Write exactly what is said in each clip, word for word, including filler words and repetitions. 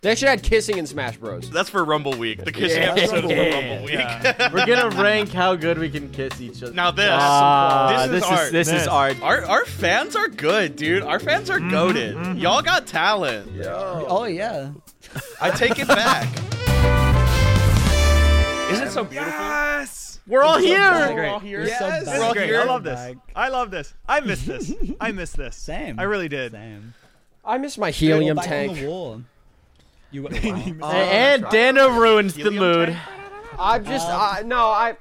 They should add kissing in Smash Bros. That's for Rumble Week. The kissing Yeah. episode Yeah. is for Rumble Week. Yeah. We're gonna rank how good we can kiss each other. Now this, Ah, this is art. This This. is art. Our our fans are good, dude. Our fans are goated. mhm. Y'all got talent. Oh yeah. I take it back. Isn't it so beautiful? Yes. We're all It's so here. bad. We're all here. It's so Yes. This bad. is great. here. I love this. Bag. I love this. I miss this. I miss this. Same. I really did. Same. I miss my helium Back on tank. the wall. You. Uh, and Dana ruins the Helium mood. tank? I'm just, Um, uh, no, I.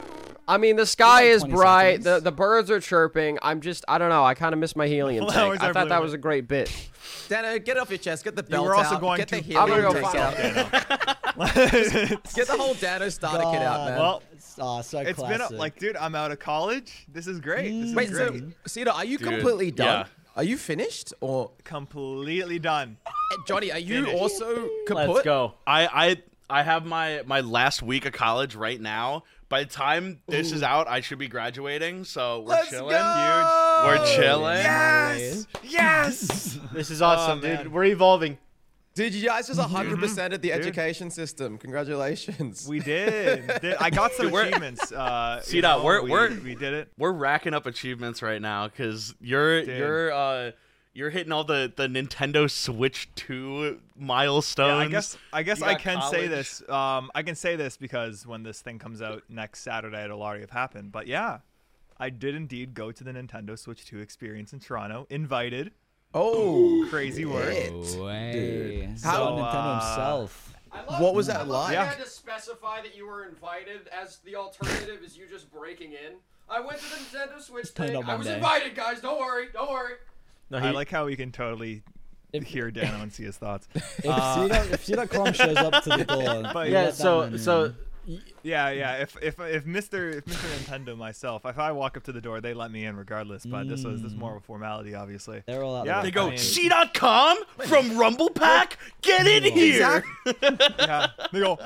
I mean, the sky like is twenty bright. The seconds. the birds are chirping. I'm just, I don't know. I kind of miss my helium Flowers tank. I are thought that blooming. was a great bit. Dana, get off your chest. Get the You belt were also out. going get the to- I'm gonna helium go tank find out. Get the whole Dano starter kit out, man. Well, Oh, so it's been classic. a, like, dude, I'm out of college. This is great. This is Wait, so great. Cedar, are you Dude, completely done? yeah. Are you finished, or Completely done. Eh, Johnny? Are you Finished. also kaput? Let's go. I I I have my my last week of college right now. By the time this is out, I should be graduating. So we're Let's chilling. go! We're chilling. Yes. Yes. This is awesome, Oh, dude. man. We're evolving. Dude, you guys just one hundred percent at the education system. Congratulations. We did. Did- I got some Dude, we're- achievements. Uh, See you that, know, we're- we, we're- we did it. We're racking up achievements right now because you're Dude. you're uh you're hitting all the the Nintendo Switch two milestones. Yeah, I guess I guess You I got can say college. this. Um, I can say this because when this thing comes out next Saturday, it'll already have happened. But yeah, I did indeed go to the Nintendo Switch two experience in Toronto. Invited. Oh, Crazy work. shit. Way. How- So Nintendo uh, himself. What was that like? Yeah. to specify that you were invited as the alternative is you just breaking in. I went to the Nintendo Switch Turned thing. up I one was day. invited, guys. Don't worry. Don't worry. No, I he, like how we can totally If- hear Dano and see his thoughts. If Uh, Cedar, if Cedar Crom shows up to the door, But you yeah. let that So man in. so Yeah, yeah. If if if Mister if Mister Nintendo myself, if I walk up to the door, they let me in regardless. But this was this is more of a formality, obviously. they're all out. Yeah. there. They go I mean- C dot com from Rumble Pack. Get in here. Yeah, they go.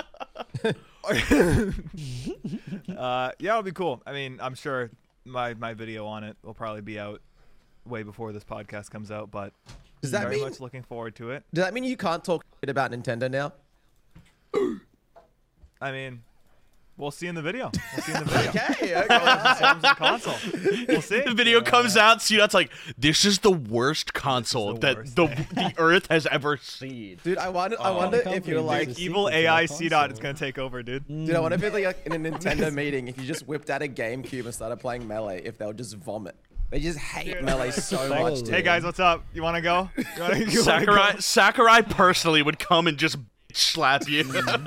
uh, yeah, it'll be cool. I mean, I'm sure my my video on it will probably be out way before this podcast comes out, but Does that very mean? much looking forward to it. Does that mean you can't talk shit about Nintendo now? I mean, we'll see in the video. We'll see in the video. Okay. In terms of the console, we'll see. The video comes out, C dot's like, this is the worst console the that worst the thing." the Earth has ever seen. Dude, I wonder. I Oh. wonder The if you're company like, does a Evil sequel to A I that C dot is console. gonna take over, dude. dude, I wonder if it's like in a Nintendo meeting, if you just whipped out a GameCube and started playing Melee, if they'll just vomit. They just hate Dude. Melee so much. Totally. Dude. Hey guys, what's up? You wanna go? You wanna, you wanna Sakurai go? Sakurai personally would come and just slap you.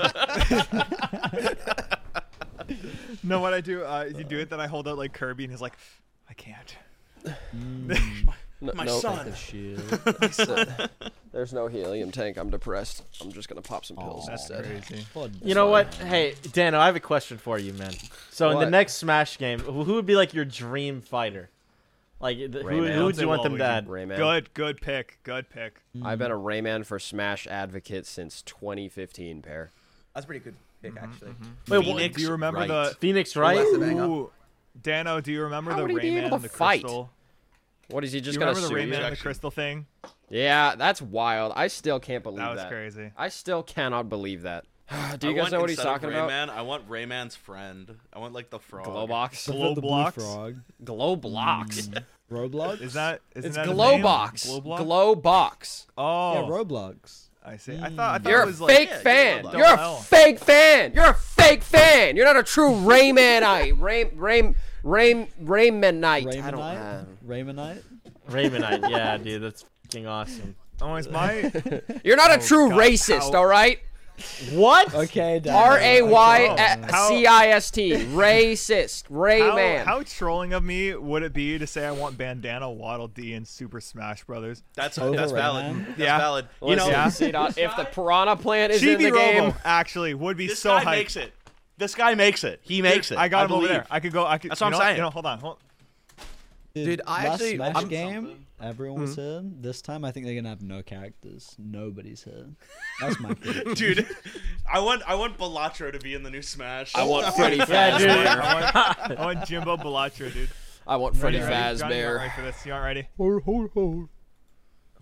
No, what I do uh, is you do it, then I hold out like Kirby, and he's like, I can't. No, My no, son. The shield. There's no helium tank. I'm depressed. I'm just gonna pop some pills That's instead. crazy. Poor you know what? Hey, Dano, I have a question for you, man. So in the What? next Smash game, who who would be like your dream fighter? Like the, who, Rayman. who would Say you want them to Waluigi. add? Rayman. Good, good pick. Good pick. I've been a Rayman for Smash advocate since twenty fifteen, pair. That's a pretty good pick, actually. Wait, what- Phoenix Do you remember Wright. the Phoenix, right? That's the banger. Ooh, Dano, do you remember How the would he be Rayman able and to the fight? crystal? What is he Do just you gonna remember the sue you? Rayman and the Action. crystal thing? Yeah, that's wild. I still can't believe That that. was crazy. I still cannot believe that. Do you I guys want, know what he's instead of talking about? Rayman, I want Rayman's friend. I want like the frog. Glowbox. Glow the blue blocks? frog. Glowblocks. Roblox. Is that isn't It's that his name? Glowbox. Glowblock? Glowbox. Oh, Yeah, Roblox. I see. I thought I thought You're it a was like fake yeah, fan. Glowbox. You're a L. fake fan. You're a fake fan. You're not a true Raymanite. Ray, Ray, Ray, Raymanite. I don't Raymanite. have. Raymanite. Raymanite, yeah, dude, that's fucking awesome. Oh, it's my. You're not a Oh, true God, racist, how- all right? What? Okay, Dano. R A Y Oh, how- C I S T. Racist. How, Rayman. how trolling of me would it be to say I want Bandana Waddle Dee in Super Smash Brothers? That's Over that's valid. Rayman? That's Yeah. valid. You Listen, know, Yeah. C-Dot, if the Piranha Plant is in Chibi the game, Robo actually would be this so guy hyped. makes it. This guy makes it. He makes it. I got him believe. over there. I could go. I could. That's you what know I'm saying. You know, hold on. Hold Dude, I last actually- Smash I'm- game, everyone was here. This time, I think they're gonna have no characters. Nobody's here. That's my prediction. Dude, I want I want Balatro to be in the new Smash. I want Freddy Yeah, dude. Fazbear. I want, I want Jimbo Balatro, dude. I want Freddy Ready, ready? Johnny, you aren't Fazbear. ready for this? You aren't ready? Ho, ho, ho.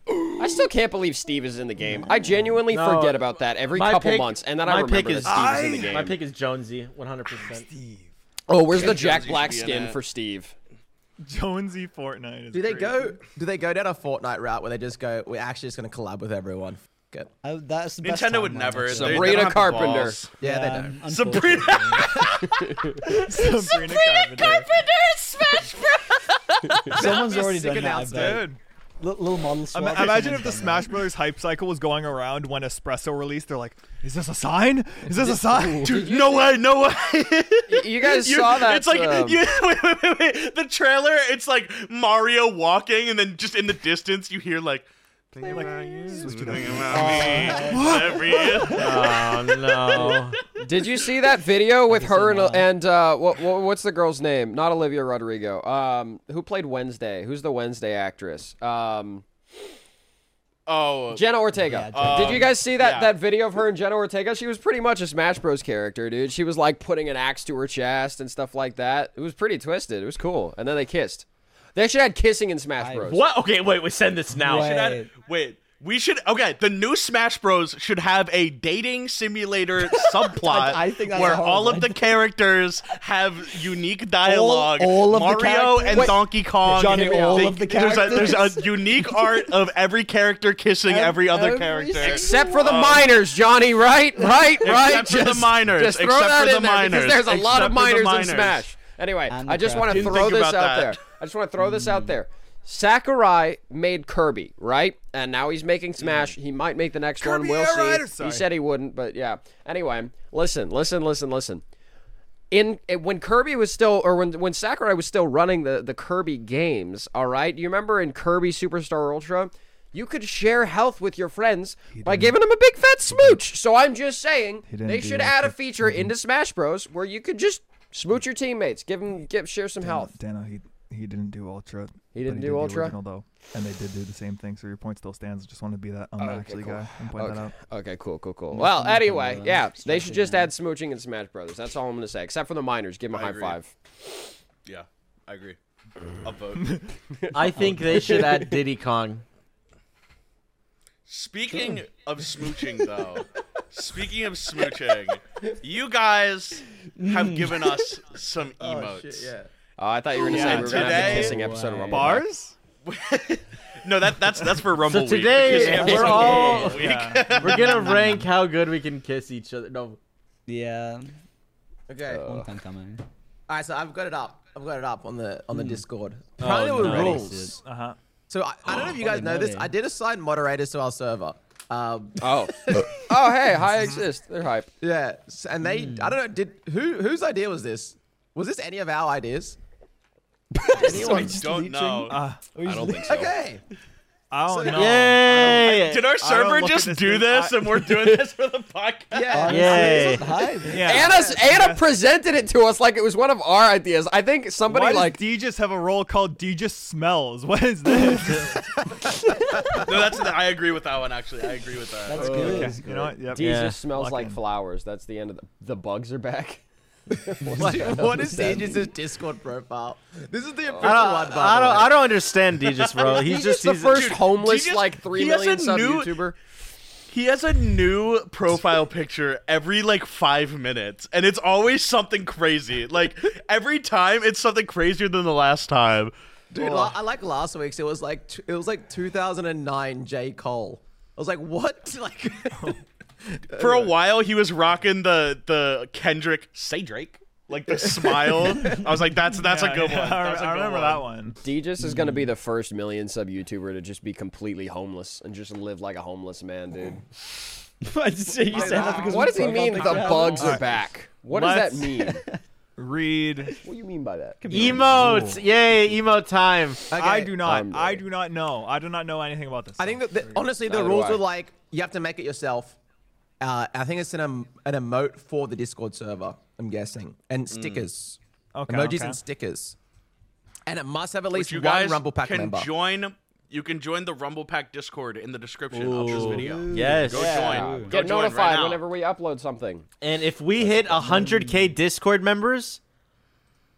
I still can't believe Steve is in the game. I genuinely No, forget about that every my couple pick- months, and then my I remember pick that is- Steve is in the game. My pick is Jonesy, one hundred percent. Oh, where's the Jonesy Jack should Black be in skin it. for Steve? Jonesy Fortnite. Is Do they crazy. go? Do they go down a Fortnite route where they just go? We're actually just gonna collab with everyone. Good. I, that's the best Nintendo would timeline, never. actually. They- they Sabrina don't have the Carpenter. balls. Yeah, they um, don't. Sabrina- unfortunately. Sabrina Carpenter. Someone's Be a already sick done that. I announcement. bet. Dude. Li- Little model swap. Ima- Imagine if someone's the done Smash that. Brothers hype cycle was going around when Espresso released. They're like, "Is this a sign? Is this a sign?" Dude, no way, no way. You guys You- saw that? It's like um, you, wait, wait, wait, wait. The trailer. It's like Mario walking, and then just in the distance, you hear like. Think about you, think about me. Every Oh no. Did you see that video with her and, no. and uh, what, what what's the girl's name? Not Olivia Rodrigo. Um, who played Wednesday? Who's the Wednesday actress? Um, Oh, Jenna Ortega. Yeah, Did you guys see that yeah. that video of her and Jenna Ortega? She was pretty much a Smash Bros character, dude. She was like putting an axe to her chest and stuff like that. It was pretty twisted. It was cool. And then they kissed. They should have had kissing in Smash I- Bros. What? Okay, wait. We send this now. Wait. should add- wait. We should okay. The new Smash Bros should have a dating simulator subplot I think that's where a horrible all of the idea. characters have unique dialogue. all of the Mario characters? and Wait, Donkey Kong. Johnny, They- all they- of the there's a, there's a characters? unique art of every character kissing every other Every character. single Except for the miners, Johnny, right? Right, right? Except for the miners, Just throw except that for the in there because miners, there's a lot except of for the miners in miners. Smash. Anyway, And I the just want to Didn't throw think this about out that. there. I just want to throw this out there. Sakurai made Kirby, right? And now he's making Smash. He might make the next one. Kirby We'll Air Rider, see. sorry. He said he wouldn't, but yeah. Anyway, listen, listen, listen, listen. In when Kirby was still, or when when Sakurai was still running the the Kirby games, all right. You remember in Kirby Superstar Ultra, you could share health with your friends by giving them a big fat smooch. So I'm just saying didn't they do should that add a for- feature into Smash Bros where you could just smooch your teammates, give them, give share some health. Dano, he he didn't do Ultra. He didn't but do did the Ultra? original, though, and they did do the same thing. So your point still stands. Just want to be that um okay, actually cool. guy and point Okay. that out. Okay, cool, cool, cool. Nothing Well, to anyway, do, yeah, uh, they should just strategy. add smooching in Smash Brothers. That's all I'm gonna say. Except for the miners, give them a I high agree. five. Yeah, I agree. I'll vote. I think they should add Diddy Kong. Speaking of smooching, though, speaking of smooching, you guys have given us some emotes. Oh, I thought you were gonna say Yeah, we were gonna have the today- kissing episode of Rumble. Bars? No, that that's that's for Rumble So Week. today, The kissing we're episode of all- Rumble Week. Yeah. We're gonna rank how good we can kiss each other. No. Yeah, Okay. long time coming. All right, so I've got it up. I've got it up on the on the Discord. Oh, Apparently there were nice. rules. Uh huh. So I, I don't know if you guys know this. I did assign moderators to our server. Um, Oh, oh, hey, hi exist. They're hype. yeah, s- and they. I don't know. Did who whose idea was this? Was this any of our ideas? I don't know. Uh, I don't think so. Okay. I don't know. Yay! Did our server look at just this do thing. this I- and we're doing this for the podcast? Yeah. Yay! Yeah. Anna, Anna presented it to us like it was one of our ideas. I think somebody Why like does D just have a role called D just smells? What is this? No, that's. I agree with that one. Actually, I agree with that. That's good. okay. That's You know what? Yep. D Yeah. just smells Lock like in. flowers. That's the end of the. The bugs are back. What, what is Deej's Discord profile? This is the official I don't, one, by I the don't, way. I don't understand Deejus, bro. He's, He's just the he's first dude, homeless he just- like three he has million a sub new- YouTuber. He has a new profile picture every like five minutes, and it's always something crazy. Like every time, it's something crazier than the last time. Dude, la- I like last week's. It was like t- it was like two thousand nine J Cole. I was like, what? Like, For a while, he was rocking the the Kendrick "Say Drake," like the smile. I was like, that's that's Yeah, a good yeah, one. I, That's a I good remember one. that one. Deejus is gonna be the first million sub YouTuber to just be completely homeless and just live like a homeless man, dude. I just say you say that because What we does he profile mean? The picture has bugs it? are back. What does that Let's- mean? Read. What do you mean by that? emotes. Yay, emote time. okay. I do not. I'm I ready. do not know. I do not know anything about this. I think that the, honestly, the Neither do rules I. were like you have to make it yourself. Uh, I think it's an em- an emote for the Discord server. I'm guessing, and stickers, Okay, emojis okay. and stickers, and it must have at Which least you one guys Rumble Pack can member. join. You can join the Rumble Pack Discord in the description of this Ooh. video. Yes. Go Yeah. join. Go Get join notified right now. whenever we upload something. And if we hit one hundred K Discord members,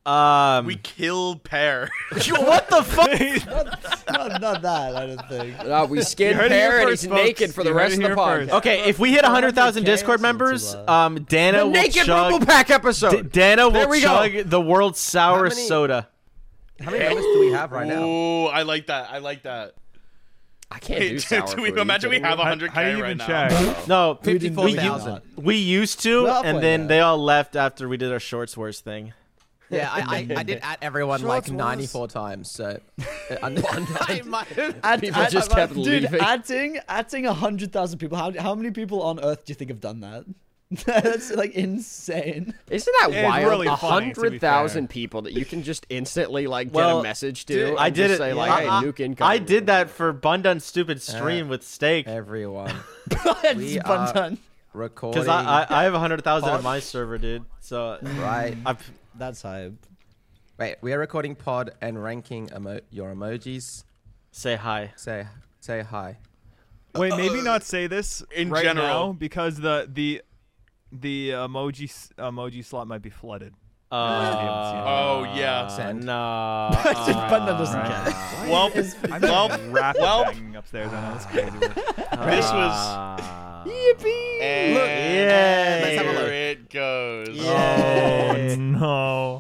Um, We kill Pear. what the fuck? not, not that, I don't think. Uh, we You skinned heard it here Pear and first, he's folks. naked for the You heard rest it of the here podcast. first. Okay, if we hit one hundred thousand one hundred K Discord isn't members, too low. um, Dana The will naked chug. Rumble Pack episode. D- Dana There will we go. chug the world's sourest many- soda. How many members do we have right now? Ooh, I like that. I like that. I can't Hey, do do, sour do we fruit. imagine we have How, one hundred how do K you right even now? check? No, We didn't fifty-four do thousand. that. we used to, We're and halfway then there. they all left after we did our shorts worst thing. Yeah, I, I, I did at everyone like Shorts was- ninety-four times, so uh, under, I might have- Add, People add- just add- kept dude, leaving. adding, adding one hundred thousand people. How, how many people on Earth do you think have done that? That's like insane. Isn't that It's wild? really A funny, to be hundred thousand people that you can just instantly like get Well, a message to. dude, and I did just it. Say, like, I, hey, I- nuke incoming. I did that for Bundun's stupid stream Uh, with steak everyone It's We fun are- done. recording. because I, I I have one hundred thousand on Pod. my server, dude. So right. I've, That's hype. Wait, we are recording pod and ranking emo- your emojis. say hi. Say say hi. Wait, maybe not say this In right general. now because the the the emoji s- emoji slot might be flooded. Uh, Oh, yeah. Send. No. Just Bundun doesn't Right. care. Well, I'm well, just rapid well. banging upstairs. I know that's crazy. This was- was. Yippee! And Yay. Let's have a here look. it goes. Oh no!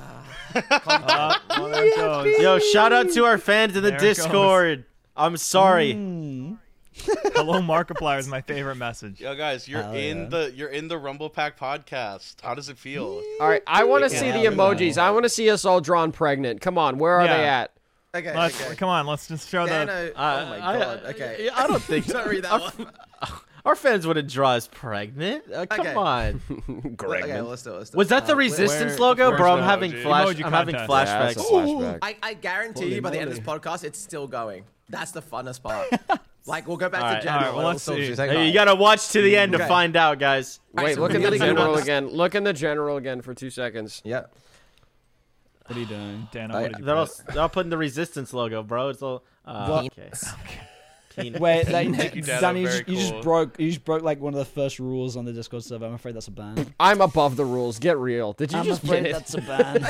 Uh, well, there it goes. Yo, shout out to our fans in the There it goes. Discord. I'm sorry. Mm. Hello, Markiplier is my favorite message. Yo, guys, you're Hell in yeah. the you're in the Rumble Pack podcast. How does it feel? All right, I want to Yeah, see the yeah. emojis. I want to see us all drawn pregnant. Come on, where are Yeah. they at? Okay. Let's okay. come on. Let's just show the. Dano, Uh, oh my I- god. I- okay. I don't think Don't read that our, one. our fans wouldn't draw us pregnant. Uh, come Okay. on. Okay, let's do it. Let's do Was it. that the Uh, where- resistance where- logo, where's bro? I'm the having emoji? flash. Emoji I'm having contest. Yeah, flashbacks. that's a flashback. I, I guarantee Holy you by the end of this moly. podcast, it's still going. That's the funnest part. Like, we'll go back All to right, general. all right, well, and let's also see. just say Hey, hi. you gotta watch to the end to Okay. find out, guys. Alright, Wait, so look we in the really general want- again. Look in the general again for two seconds. Yeah. What are you doing? Dano, I- what did you They're all, put? they're all putting the resistance logo, bro. It's all. Uh, What? okay. Peanut. Wait, like, Thank you, Dano, Danny, you, very just, you just cool. broke. You just broke like one of the first rules on the Discord server. I'm afraid that's a ban. I'm above the rules. Get real. Did you I'm just afraid get it? that's a ban.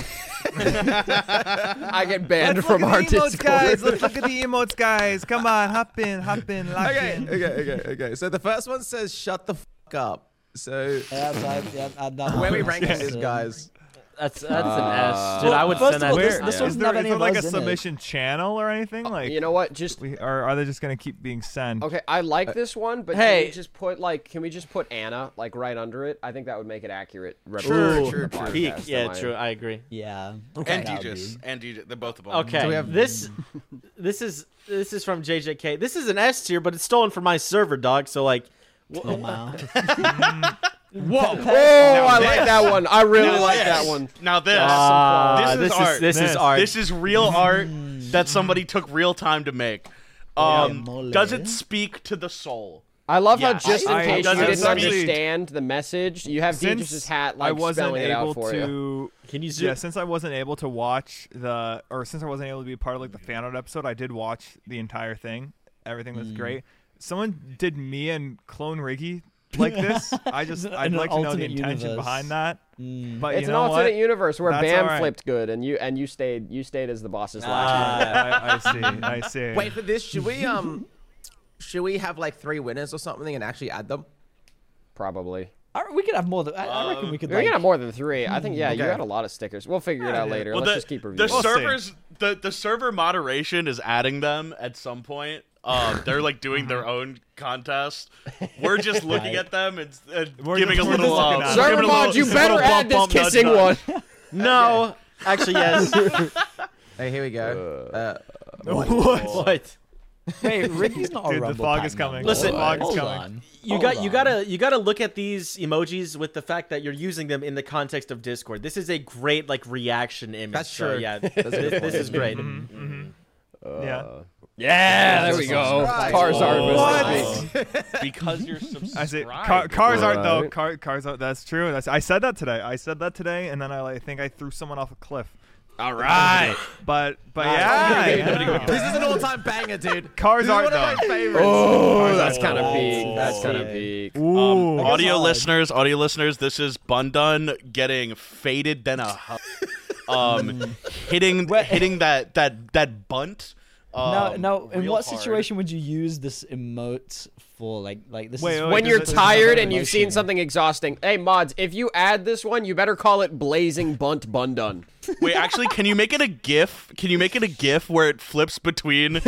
I get banned from our Discord. Let's look at the emotes, guys. Come on, hop in, hop in, lock Okay, in. okay, okay, okay. So the first one says "shut the fuck up." So yeah, I, yeah, add that where are we one. ranking this, Um, guys? That's that's an Uh, S, dude. I would first send of all, that. this- to this yeah. was- Is doesn't there, have is any there of like a us in it. submission channel or anything? Like, You know what? Just we, or are they just gonna keep being sent? okay. I like this one, but Hey. can we just put like, can we just put Anna like right under it? I think that would make it accurate. True, representation true, of the true. podcast, Peak. am Yeah, I- true. I agree. Yeah. And that would Djus. be- And D J. They're both of them. Okay, So we have- this this is this is from J J K. This is an S tier, but it's stolen from my server, dog. So like, Oh, wow. Whoa! Oh, I this- like that one. I really Now like this. that one. Now this. ah, this is this art. is this is This. art. This is real art that somebody took real time to make. Um, mole. does it speak to the soul? I love Yes. how just in I- case you does it didn't speak- understand the message, you have Since Deidre's hat like I wasn't spelling it able out for to. you. Can you zoom? Yeah, since I wasn't able to watch the, or since I wasn't able to be part of like the fan art episode, I did watch the entire thing. Everything was Mm. great. Someone did me and Clone Riggy like this. I just, In I'd an like to know the alternate intention universe. behind that. Mm. But It's you an know alternate what? universe where That's Bam all right. flipped good, and you and you stayed you stayed as the boss's Ah. last. I, I see. I see. Wait for this. Should we um, should we have like three winners or something and actually add them? Probably. I, we could have more than. I, I reckon we could. We're Like, gonna have more than three. I think yeah, you Okay. had a lot of stickers. We'll figure it Yeah, out yeah. later. Well, Let's the, just keep the reviewing. We'll see. servers, the the server moderation is adding them at some point. Um, they're like doing their own contest. We're just looking Right. at them and, and We're giving just- a we're little just looking love. at it. Server Giving a mod, little- you just a better little add bump, this bump, kissing nudge, one. nudge. No, actually yes. Hey, here we go. Uh, What? What? Wait, Ricky's not a Dude, the Rumble fog Pack is coming. member. Listen, The fog is Hold coming. on. You Hold got you on. gotta you gotta look at these emojis with the fact that you're using them in the context of Discord. This is a great like reaction image. That's so, true. yeah, That's a good this, this point. is great. Mm-hmm. Uh, Yeah. Yeah, there we go. Right. Charizard was What? the big- Because you're I say subscribed. car, cars aren't though. Right. Car, cars aren't. That's true. That's I said that today. I said that today, and then I like, think I threw someone off a cliff. All right. But but Nice. yeah, Good, yeah. good, good, good. this is an all-time banger, dude. Cars This is aren't one of my though. favorites. Oh, that's kind of Oh. peak. That's kind of Yeah. peak. Ooh. Um, I guess audio I'll- listeners, audio listeners, this is Bundun getting faded than a. hu- um, hitting hitting that that that bunt. Now, Um, now, in real what hard. situation would you use this emote for? Like, like this Wait, is wait, When does you're it- does it tired have and you've seen emotion. something exhausting. Hey, mods, if you add this one, you better call it Blazing Bunt Bun Dun. Wait, actually, can you make it a GIF? Can you make it a GIF where it flips between both?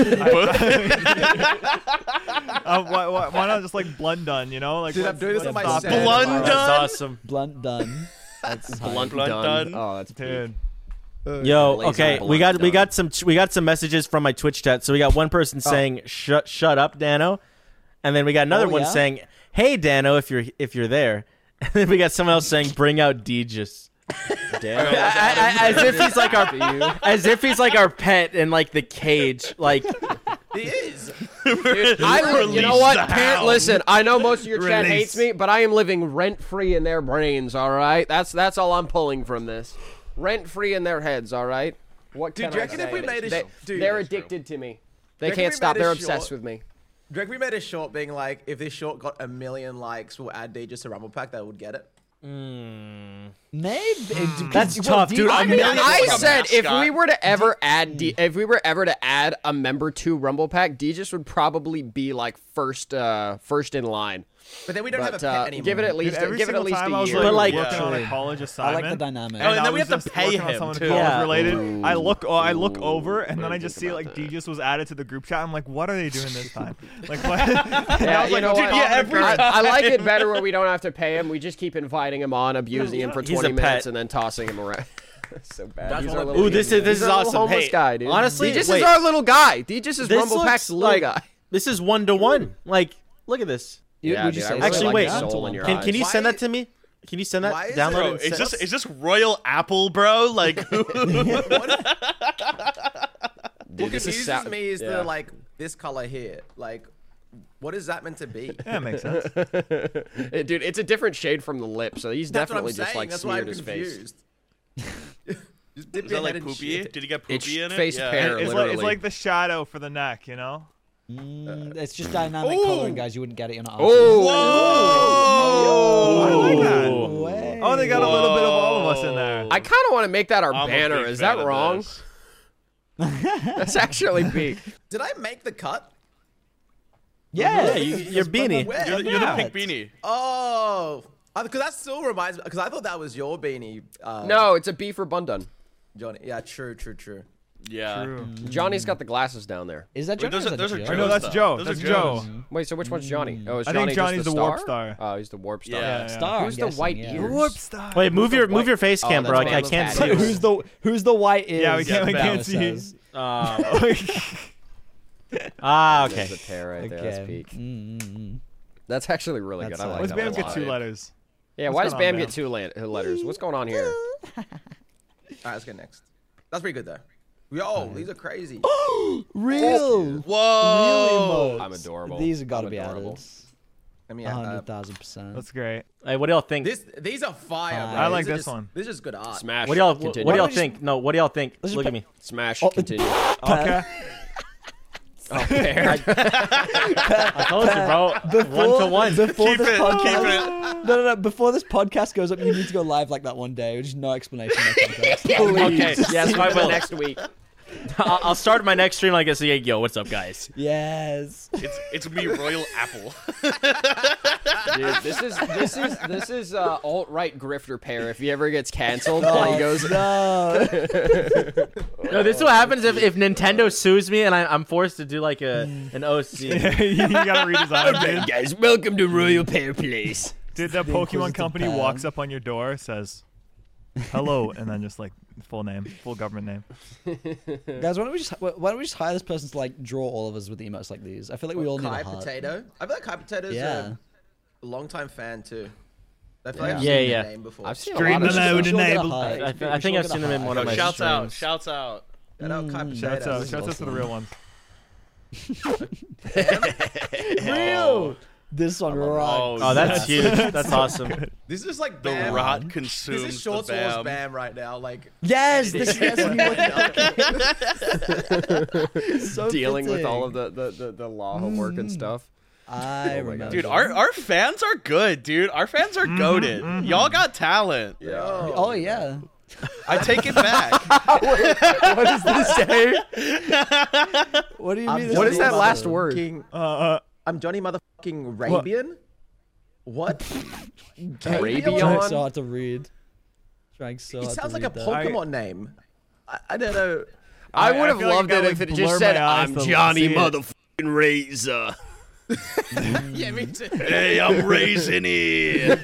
Uh, why, why, why not just like blunt done? You know, like Dude, I'm let's- doing this let's on my stop set. it. Blunt That's done? awesome. blunt done. That's hype. Blunt, Blunt Dun. Dun. Oh, that's Dude. Yo, Blazing okay, Blunt we got we Dun. got some we got some messages from my Twitch chat. So we got one person saying shut shut up, Dano, and then we got another Oh, one yeah? saying hey Dano if you're if you're there, and then we got someone else saying bring out Deegis. Damn. As if he's like our as if he's like our pet in like the cage. Like He is. Dude, I li- you know Release what? the Parent, hound. listen, I know most of your chat Release. hates me, but I am living rent free in their brains. All right, that's that's all I'm pulling from this. Rent free in their heads. All right. What Dude, can do you I reckon if say? we made a they, sh- dude, they're that's true. addicted to me. They reckon can't we stop. made a They're short- obsessed with me. Do you reckon we made a short being like, if this short got a million likes, we'll add D just a Rumble Pack that would get it? Maybe That's well, tough, D- dude. I, A million- I like a said if mascot. we were to ever add D, if we were ever to add a member to Rumble Pack, Deegis would probably be like first uh first in line. But then we don't have a But pet uh, anymore. give it at Dude, least every give it at single least time a I was year. But, like- working on a Yeah. college I assignment. like the dynamic. Oh, and I then we was have to just pay working on him, something too. college Yeah. related. I look, oh, I look Ooh. over, and then What I do you just think see about like that? Deegis was added to the group chat. I'm like, what are they doing this time? Like what? Yeah, you know what? dude, yeah, every I, I like it better where we don't have to pay him. We just keep inviting him on, abusing him for He's a twenty minutes, pet. and then tossing him around. So bad. That's He's what our I- little, Ooh, this is this he's is our little awesome. homeless Hey, guy, dude. honestly, Deegis wait. is our little guy. Deegis is This Rumble looks Pack's little like- guy. This is one to one. Like, look at this. You- Yeah, would you dude, say I so? really Actually, like wait. the soul in your Can eyes. can you Why send that is- to me? Can you send that? Why is Download there- it. Bro, and is send this us? is this Royal Apple, bro? Like, What Dude, this confuses is sa- me is yeah. the like this color here. Like, what is that meant to be? Yeah, makes sense. Eh, Dude, it's a different shade from the lip, so he's That's what I'm definitely just saying. like That's why I'm smeared his face. confused. Just dip is your that head like in poopy? shit. Did he get It's poopy in it? face Yeah. pair. It's like it's literally. like the shadow for the neck, you know. Mm, it's just dynamic Ooh. coloring, guys. You wouldn't get it on an Oh, I like that. No way. Oh, they got a little bit of all of us in there. I kind of want to make that our I'm a banner. big Is fan that of wrong? this. That's actually big. Did I make the cut? Yeah, Yeah, you, your beanie. Where? You're, the- you're the Yeah. pink beanie. Oh, because that still reminds me. Because I thought that was your beanie. Uh, No, it's a B for Bundun. Johnny. Yeah, true, true, true. Yeah. True. Johnny's got the glasses down there. Is that Wait, Johnny? those or are- is that those are Joe? Oh, no, Joe's that's stuff. Joe. Those That's are Joe. Joe's. Wait, so which one's Johnny? Oh, is I Johnny think Johnny's just the Warp star? Star. Oh, he's the warp star. Yeah. Yeah, Star. Who's I'm the guessing, white yeah. ears? Warp Star. Wait, move your the move your white- face Oh, cam, that's bro. I, one I of those can't bad see. ears. it. Who's the Who's the white ears? Yeah, we can't- we Bella can't see. says. Uh, ah, There's okay. a pair right there. Okay. That's peak. Mm, mm, mm. That's actually really That's good. I uh, like Why's that Bam a get lot. two letters? Yeah, What's why does going on, Bam Bam? get two la- letters? What's going on here? All right, let's go next. That's pretty good though. Yo, these are crazy. Real. Real Whoa. emotes. I'm adorable. These have got to I'm be adorable. added. I mean, A uh, hundred thousand percent. That's great. Hey, what do y'all think? this these are fire. I Bro. like These are this just- one. This is just good art. Smash. What do y'all Continue. What do y'all Why don't we think? No, what do y'all think? Let's just Look put- at me. Smash. Oh, Continue. Okay. Oh, pair. I told you, bro. Before, One to one. Before Keep this it, podcast, keep it. No, no, no. Before this podcast goes up, you need to go live like that one day. With just no explanation. No context. Okay. Yes, I I will will. next week. I'll, I'll start my next stream like this. Hey, yo, what's up, guys? Yes. It's it's me, Royal Apple. Dude, this is this is this is uh, alt right grifter pair. If he ever gets canceled, and he goes. No. No, this is what happens if, if Nintendo sues me and I, I'm forced to do like a an O C. you gotta redesign it, dude. Guys, welcome to Royal Pair Place. Dude, the The Pokemon Inquisitive company Pam. walks up on your door, says, "Hello," and then just like full name, full government name. Guys, why don't we just why don't we just hire this person to like draw all of us with emotes like these? I feel like we all need Kai a heart. Potato. I feel like Kai Potato's Yeah. a long-time fan too. I feel Yeah. like I've Yeah, seen yeah. their name before. I've seen a Stream lot of the shit. loud We should all get a enabled. high. I, We I should think all I've get a seen them in high. one of Yo, my shouts out, streams. shouts out. Shout out Kai Mm. Potatoes. Shouts out, This is shouts out to the awesome. real ones. Real. This one rocks. Oh, Oh, that's yes. huge. That's awesome. This is like The Bam. rot This consumes is Short the Wars Bam. Bam right now. Like Yes, this is yes, so Dealing with fitting. all of the the, the, the law homework and stuff. I my remember. God. Dude, our our fans are good, dude. Our fans are goated. Y'all got talent. Yeah. Oh yeah. I take it back. What does this say? What do you I'm mean? What this is that mother- last word? Fucking- Uh, uh, I'm Johnny motherfucking Rabian. What? Rabian? Trying so hard to read. Trying so It hard sounds to like a read that. Pokemon name. I, I don't know. I I- would I have feel like loved I it gotta, if it like, just blur said, my eyes "I'm to Johnny see it." motherfucking Razor." Yeah, me too. Hey, I'm raising it.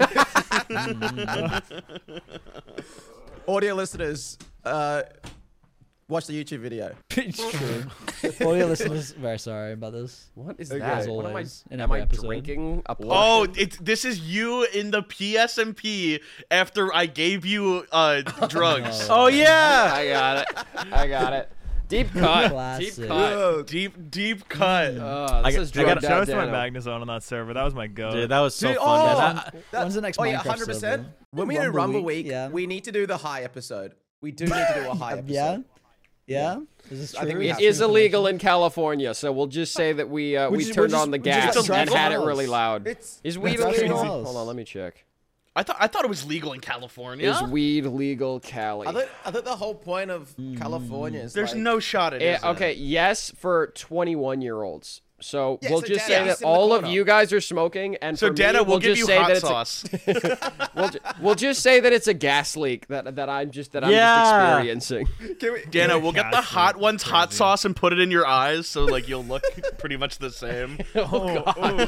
Audio listeners, uh, watch the YouTube video. It's true. Audio listeners, very sorry about this. What is As that? What am I, always, in am I every episode. drinking a Oh, potion? it's this is you in the P S M P after I gave you uh drugs. Oh yeah. I got it. I got it. Deep cut. Classic. Deep cut. Deep deep cut. Oh, I this got- is I got- drugged Shout out out to my Dano. Magnezone on that server. That was my go. Dude, that was so Dude, fun. oh, man. that- I- that- When's the next oh yeah, Minecraft one hundred percent. server? When we do Rumble Rumble Week, Week, yeah. we need to do the high episode. We do need to do a high episode. Yeah? Yeah? Is this I true? think we It have is to. illegal in California, so we'll just say that we uh, We'll we just- turned we'll on the just- we'll gas just and drive had it miles. really loud. It's Is weed That's illegal? actually- Hold on, let me check. I thought I thought it was legal in California. Is weed legal, Cali? I thought, I thought the whole point of California is There's like, no shot it Eh, isn't. okay, yes, for twenty-one year olds. So Yeah, we'll so just Dana, say he's that in the all of corner. you guys are smoking, and So for Dana, me, we'll, we'll give just you say hot that it's sauce. a, we'll, ju- we'll just say that it's a gas leak that that I'm just that I'm Yeah. just experiencing. Can we, Dana, we'll get the Gas hot leak, ones hot crazy. sauce and put it in your eyes, so like you'll look pretty much the same. Oh,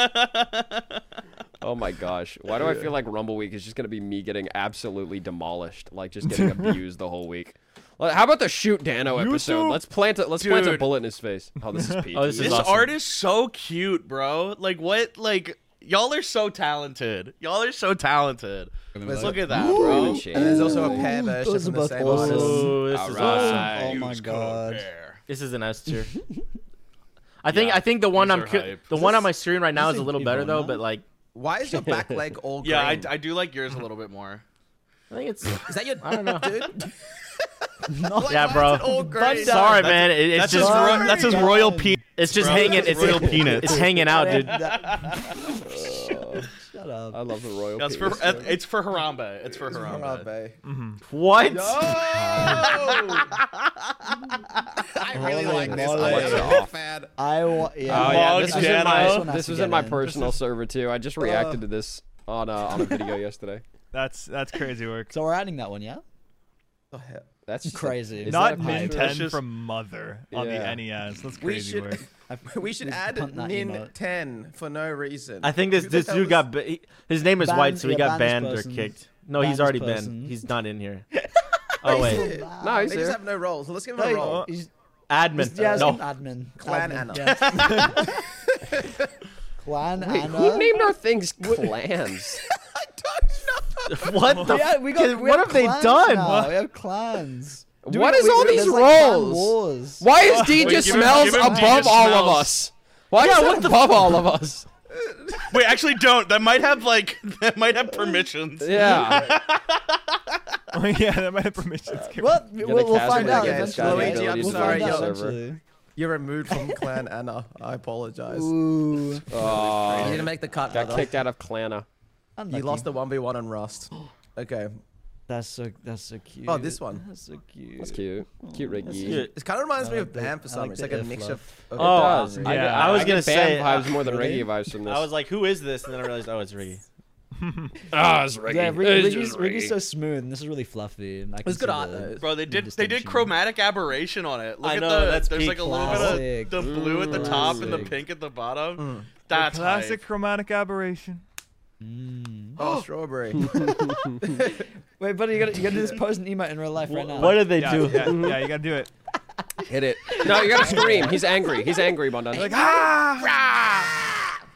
Oh my gosh, why do I feel like Rumble Week is just gonna be me getting absolutely demolished, like just getting abused the whole week? Well, how about the shoot Dano episode? too. Let's plant a let's plant a Dude. bullet in his face. Oh, this is P T. Oh, this is This awesome. art is so cute, bro. Like what? Like y'all are so talented. Y'all are so talented. Look at that, bro. Even and shade. there's also a pair version those are from the both same awesome. artist. Ooh, this is Alright. awesome. Oh my Use god. code bear. This is an S tier. I think Yeah, I think the one these I'm are cu- hype. the Is one on this- my screen right now this is a is little better Evo, though, no? but like Why is your back leg all green? Yeah, I, I do like yours a little bit more. I think it's Is that your? I don't know. dude. No, Yeah, Why bro. is it all green? Sorry, man. It, it's That's his just ro- Sorry, that's his guys. royal penis. it's just bro. hanging. That's It's royal penis. It's hanging out, dude. Shut up. I love the royal. That's for penis. uh, it's for Harambe. It's for Harambe. Harambe. What? I really like this. Holy I'm a moly. big fan. I wa- yeah. Oh yeah, Log this was in Dano. my This one has this to was get in my in. personal server too. I just reacted to this on uh, on a video yesterday. that's that's crazy work. So we're adding that one, yeah? Oh, hell. That's just Crazy. is Not that a pipe? That's Nintendo just- from Mother on Yeah. the N E S. That's We crazy should work. we should we add punt that Nin emote. ten for no reason. I think this Who the this hell dude is- got ba- he, his name is Ban- White, so he yeah, got ban banned this or person. kicked. No, Ban he's this already person. banned. He's not in here. Oh wait, No, he's They just there. have no roles. So let's give him No, a role. he's- admin. he's- yeah, it's no, an admin. Clan admin, Anna. yeah. Clan Wait, Anna. who named our things clans? I don't know. what the? Yeah, we got. f- we what have have they clans done? now. We have clans. Do What we- is we- all there's these like clan roles? wars. Why is D Wait, just give him- smells give him D above just all of smells. us? Why is that above all of us? Wait, actually, don't. That might have like that might have permissions. Yeah. Oh yeah, that might have permissions. Well, we'll, we'll cast find me out again. eventually. Luigi, right? I'm We'll sorry, find out you're- eventually. You're removed from Clan Anna. I apologize. Ooh. You Oh, didn't make the cut, got brother. kicked out of Clana. You Unlucky. lost the one v one on Rust. Okay. That's so. That's so cute. Oh, this one. That's so cute. That's cute. Cute Riggy. cute. It kind of reminds I me like of the- Bam for I some like reason. It's the like a air mixture of. fluff. of Oh, Bam. yeah, Yeah, I was I gonna get Bam say. vibes more than Really? Riggy vibes from this. I was like, who is this? And then I realized, oh, it's Riggy. ah, it's Riggy. Yeah, It's Riggy's, just Riggy's Riggy. so smooth, and this is really fluffy. And I can It's good see art the- though. Bro, they did they did distinction. chromatic aberration on it. Look I at know, the that's there's peak like a little classic. bit of the blue at the top and the Classic. pink at the bottom. Mm. That's Classic hype. chromatic aberration. Mm. Oh, strawberry. Wait, buddy, you gotta you gotta do this pose and emote in real life right now. What did they Yeah, do? yeah, yeah, you gotta do it. Hit it. No, you gotta scream. He's angry. He's angry, Bundan. Like ah!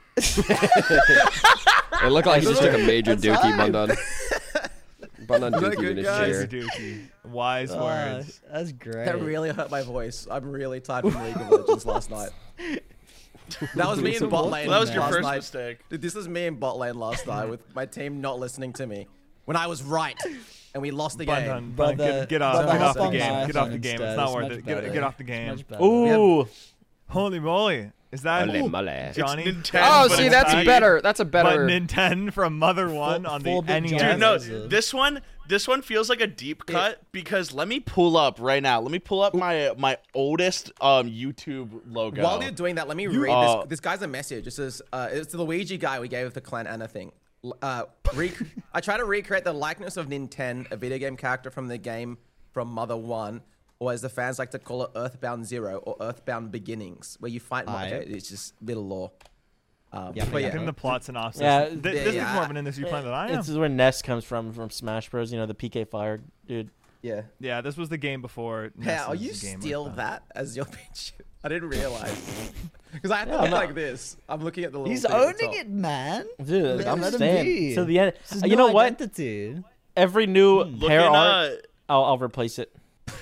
It looked like he just took a major That's dookie, hype. Bundan. Bundan Is that dookie good, in his guys? chair. Dookie. Wise Ah, words. That's great. That really hurt my voice. I'm really tired from League of Legends last night. That was me in bot lane. Well, that was your last first night. mistake. Dude, this was me in bot lane last night with my team not listening to me when I was right, and we lost the Bun game. done, But bun, the- get, get but off, the get off hop the on game. my Get off the phone game. instead It's not is worth much it. Get, better. get off the It's game. much better. Ooh, Holy moly! Is that Ole mole. Johnny? It's Nintendo, Oh, but see, it's that's not- better. That's a But better. Nintendo from Mother One on the full bit N E S. Johnny. Dude, no, Is it? this one, this one feels like a deep cut because let me pull up right now. Let me pull up my my oldest um YouTube logo. While you're doing that, let me read Uh, this. This guy's a message. It says, uh, it's the Luigi guy we gave with the Clan Anna thing. L- Uh, rec- I try to recreate the likeness of Nintendo, a video game character from the game from Mother One, or as the fans like to call it, Earthbound Zero or Earthbound Beginnings, where you fight. Aye. Okay, it's just little lore. Um, Yeah, but yeah. Give him the plot synopsis. Yeah, Th- yeah, this yeah. is more of an industry plan than I am. This is where Ness comes from from Smash Bros. You know the P K Fire dude. yeah. Yeah, this was the game before. Yeah, are Ness's you game steal Earthbound. that as your picture? I didn't realize. Because I Yeah, thought I'm not- like this. I'm looking at the little He's thing at the owning top. it, man. Dude, Let- I'm let him saying. be. So the end. This is You new know what? identity. Every new Look hair at, art, uh, I'll, I'll replace it.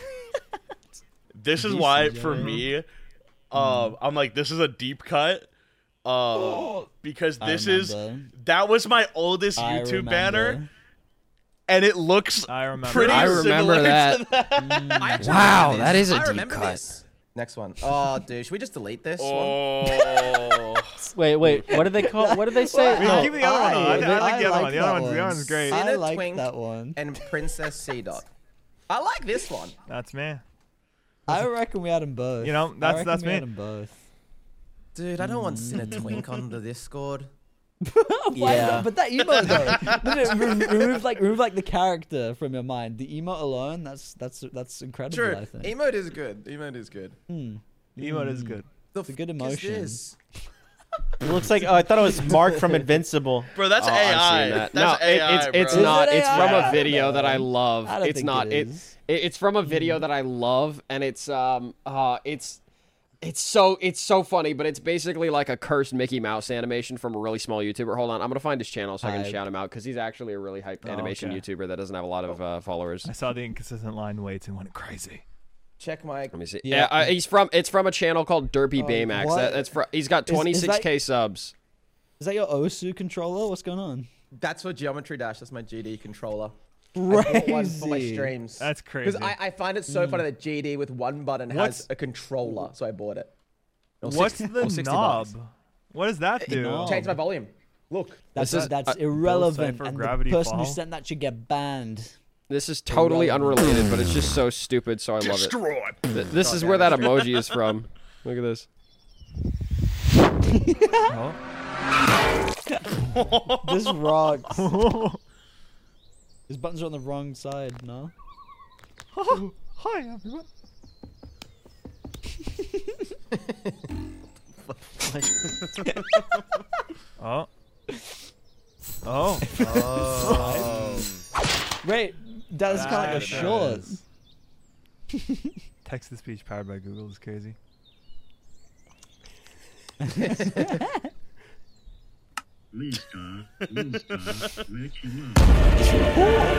This is D C, why yeah. for me, um, I'm like, this is a deep cut. Um, because I this is remember. that was my oldest I YouTube remember. banner, and it looks I remember. pretty I remember similar that. to that. I actually Wow, remember that this. is a I deep remember cut. this. Next one. Oh, dude, should we just delete this one? Oh, Wait, wait. What did they call? What did they say? We No. can keep the other one on. I, I like I the other like one. The other that one's, the other one. one's great. I Sinner like Twink that one. And Princess C Dot. I like this one. That's me. I reckon we had them both. You know, I that's- reckon that's we me. had them both. Dude, I don't want Sinner Twink on the Discord. Why Yeah. not? But that emote though, no, no, re- remove like remove like the character from your mind. The emote alone, that's that's that's incredible. True. I think. Emote is good. Emote is good. Hmm. Emote is good. The It's a good f- is emotion. this? It looks like. Oh, I thought it was Mark from Invincible. bro, that's Oh, A I. I've seen that. That's no, A I, it, it's it's bro. not. Is it It's A I? from I a don't video that I know. love. I don't It's think not. it It, is. it it's from a video that I love, and it's um uh it's it's so it's so funny, but it's basically like a cursed Mickey Mouse animation from a really small YouTuber. Hold on, I'm gonna find his channel so I can I- shout him out because he's actually a really hyped Oh, animation okay. YouTuber that doesn't have a lot of uh, followers. I saw the inconsistent line weights and went crazy. Check my. Let me see. Yeah. Yeah, uh, he's from. It's from a channel called Derpy Oh, Baymax. what? That, that's from. He's got Is- is twenty-six K that- subs. Is that your Osu controller? What's going on? That's for Geometry Dash. That's my G D controller. I bought one for my Crazy. streams. That's crazy. Because I, I find it so funny that G D with one button What's- has a controller, so I bought it. It was What's sixty- the it was sixty knob? bucks. What does that do? knob. Change my volume. Look. That's This is- that's uh, irrelevant, Cypher and Gravity the person Fall? who sent that should get banned. This is totally Irrelevant. unrelated, but it's just so stupid, so I love it. Destroy. Th- This is where that emoji is from. Look at this. Oh. This rocks. His buttons are on the wrong side. No. Hi everyone. Oh. Oh. Wait, that's kind of like a That short. is- Text to speech powered by Google is crazy. Linstar, Linstar, let you know.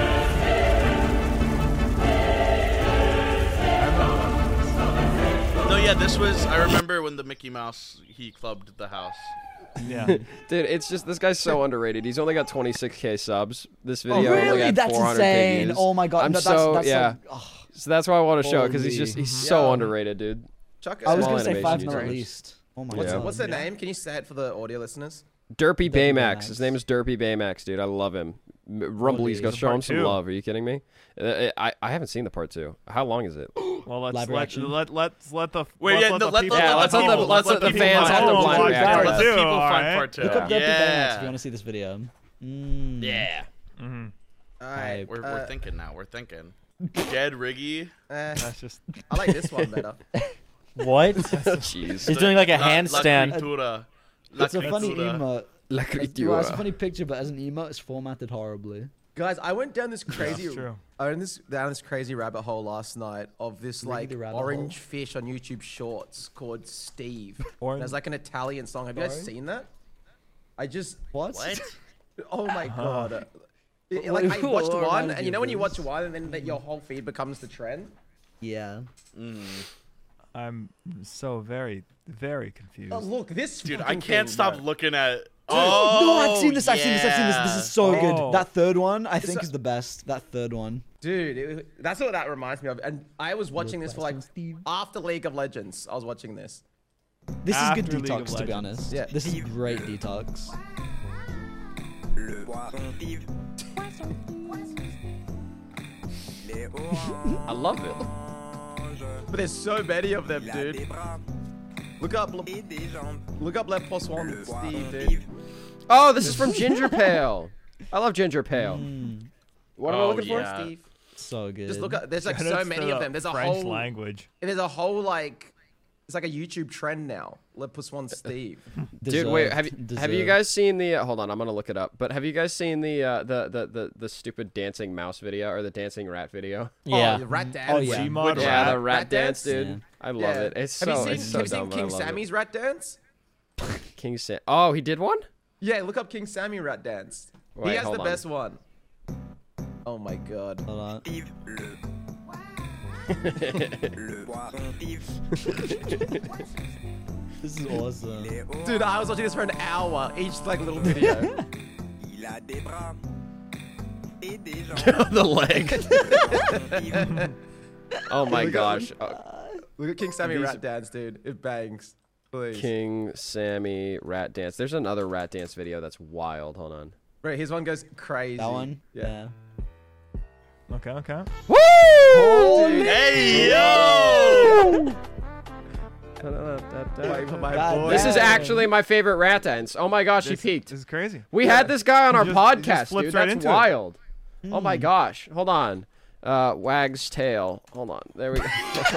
No, yeah, this was. I remember when the Mickey Mouse he clubbed the house. Yeah. Dude, it's just this guy's so underrated. He's only got twenty-six K subs. This Oh, video only really? had That's four hundred K insane. views. Oh my god. I'm no, that's, so that's yeah. So, oh, So that's why I want to show it because he's Holy. just he's so Yeah. underrated, dude. Chuck, I was uh, Small gonna say animation five mil at YouTubers. least. Oh my What's, Yeah. god. what's their name? Can you say it for the audio listeners? Derpy Derpy Baymax. Baymax. His name is Derpy Baymax, dude. I love him. M- Rumbley's Holy. go There's a show him part some two. love. Are you kidding me? Uh, I I haven't seen the part two. How long is it? Well, let's Live let, reaction? let let's let the Wait, let's yeah, let no, the let the- people Yeah, let's let the- people- let's let the people fans find have the part blind two. reaction. Let the Too, people find alright. part two. Look up Derpy Baymax if Yeah. you want to see this video. Mm. Yeah. hmm All right. We're, we're uh, thinking now. We're thinking. Dead Riggy. eh, That's just I like this one better. What? Jeez. He's doing like a La- handstand. La criatura. La It's a funny criatura. emote. La It's, well, it's a criatura. funny picture, but as an emote, it's formatted horribly. Guys, I went down this crazy, it's true. I went this down this crazy rabbit hole last night of this like Really rabbit orange hole? fish on YouTube Shorts called Steve. Orange- There's like an Italian song. Have you guys Sorry? seen that? I just What? What? oh my Uh-huh. god. It- it- like I What watched one, reminds and you you know of when you this? watch one, and then that your whole feed becomes the trend. Yeah. I'm so very very confused. Oh, look, this Dude, I fucking can't thing, stop bro. looking at. no, Oh, I've seen this. I've seen this. I've seen this. This is so Oh. good. That third one, I think, a- is the best. That third one. Dude, it, that's what that reminds me of. And I was watching this for like question, Steve. after League of Legends. I was watching this. This is good After League of detox, to be Legends. honest. Yeah. This is great detox. I love it. But there's so many of them, dude. Look up, Le- look up Le Poisson Steve, dude. Oh, this is from Ginger Pale. I love Ginger Pale. Mm, What am I Oh, looking yeah. for, Steve? so good. Just look up. There's like Shout so outs to many the of them. There's a French whole. language. There's a whole like. It's like a YouTube trend now. Le Poisson Steve. Dude, wait, Deserved, have you have you deserved. guys seen the? Uh, hold on, I'm gonna look it up. But have you guys seen the uh, the, the the the stupid dancing mouse video or the dancing rat video? Yeah. Oh, the rat dance. Oh, yeah. Gmod Which- Yeah, rat. the rat, rat dance, dance? dude. Yeah. I love Yeah. it. It's have so you seen, it's so have you seen dumb. but King I love it. Sammy's rat dance? King Sam. Oh, he did one. Yeah, look up King Sammy rat dance. Wait, he has hold the on. best one. Oh my god. Hold on. This is awesome. Dude, I was watching this for an hour, each like little video. The leg. Oh my gosh. Uh, Look at King Sammy These- rat dance, dude. It bangs. Please. King Sammy rat dance. There's another rat dance video that's wild. Hold on. Right, his one goes crazy. That one? Yeah. Okay, okay. Woo! Dude. Hey yo! Wait for my God boy. This is damn. actually my favorite rat dance. Oh my gosh, he This, peaked. this is crazy. We had this guy on our He just- he just podcast, flipped dude. right That's into it. wild. Oh my gosh. Hold on. Uh, Wag's tail. Hold on. There we go.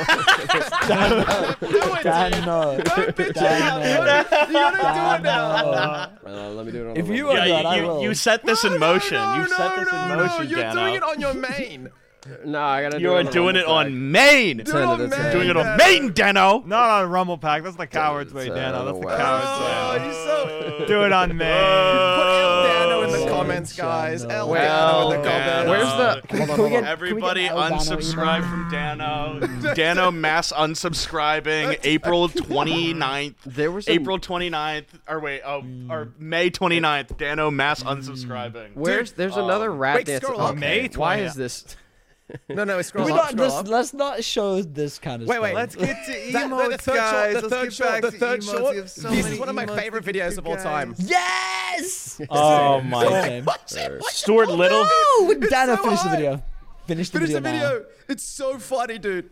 Dan, no. Don't bitch Dan, out. no. You gotta, you gotta do Dan, it now. no. Uh, let me do it on If the you one. were Yeah, that, I you, will. you, you set this in motion. No, you set no, this in no, motion, no, you're Dano. doing it on your main. No, I gotta do You it are on the doing it rumble pack. on main. Do it Ten on to ten. main. Doing it on Dan. main, Dano. Not on Rumble Pack. That's the coward's way, It's, Dano. uh, That's the wow. coward's Oh, way. you're so. Do it on me. Put El Dano in the Oh, comments, guys. channel. El Well, Dano in the Dano. comments. Where's the? Can we- Hold on, can we hold get- on. Everybody Can we get El Dano unsubscribe email? from Dano. Dano mass unsubscribing April twenty-ninth. There was a, April twenty-ninth. Or wait, oh, or May twenty-ninth. Dano mass unsubscribing. Where's there's another rat wait, dance? scroll up. Okay, May why twentieth. is this? No, no, scroll We up. not, Scroll let's, up. let's not show this kind of Wait, stuff. wait. Let's get to That- the- emotes, the third guys. short, the Let's third get short, back the to third emotes. short. We have so This many is one of my emotes favorite to get videos to, of all guys. time. Yes! Oh my. Same. Stuart Little. Oh, Dana, so finish the high. video. Finish the Finish video the now. video. It's so funny, dude.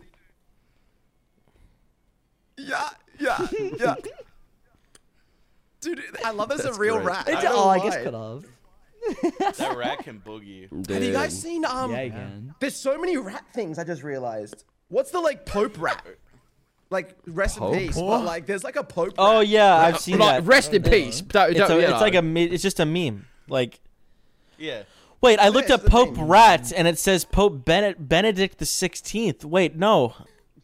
Yeah, yeah, yeah. Dude, I love there's a That's real great. rat. It's, I don't oh, know I guess why. cut off. That rat can boogie. Have you guys seen um? Yeah, again. There's so many rat things. I just realized. What's the like Pope rat? Like rest Pope? in peace, but like there's like a Pope. Oh rat. yeah, I've seen Like, that. rest in peace. Don't- It's, don't- a, you it's know. like a. me- It's just a meme. Like. Yeah. Wait, I looked it's up the Pope meme. Rat and it says Pope Bennett, Benedict the Sixteenth. Wait, no.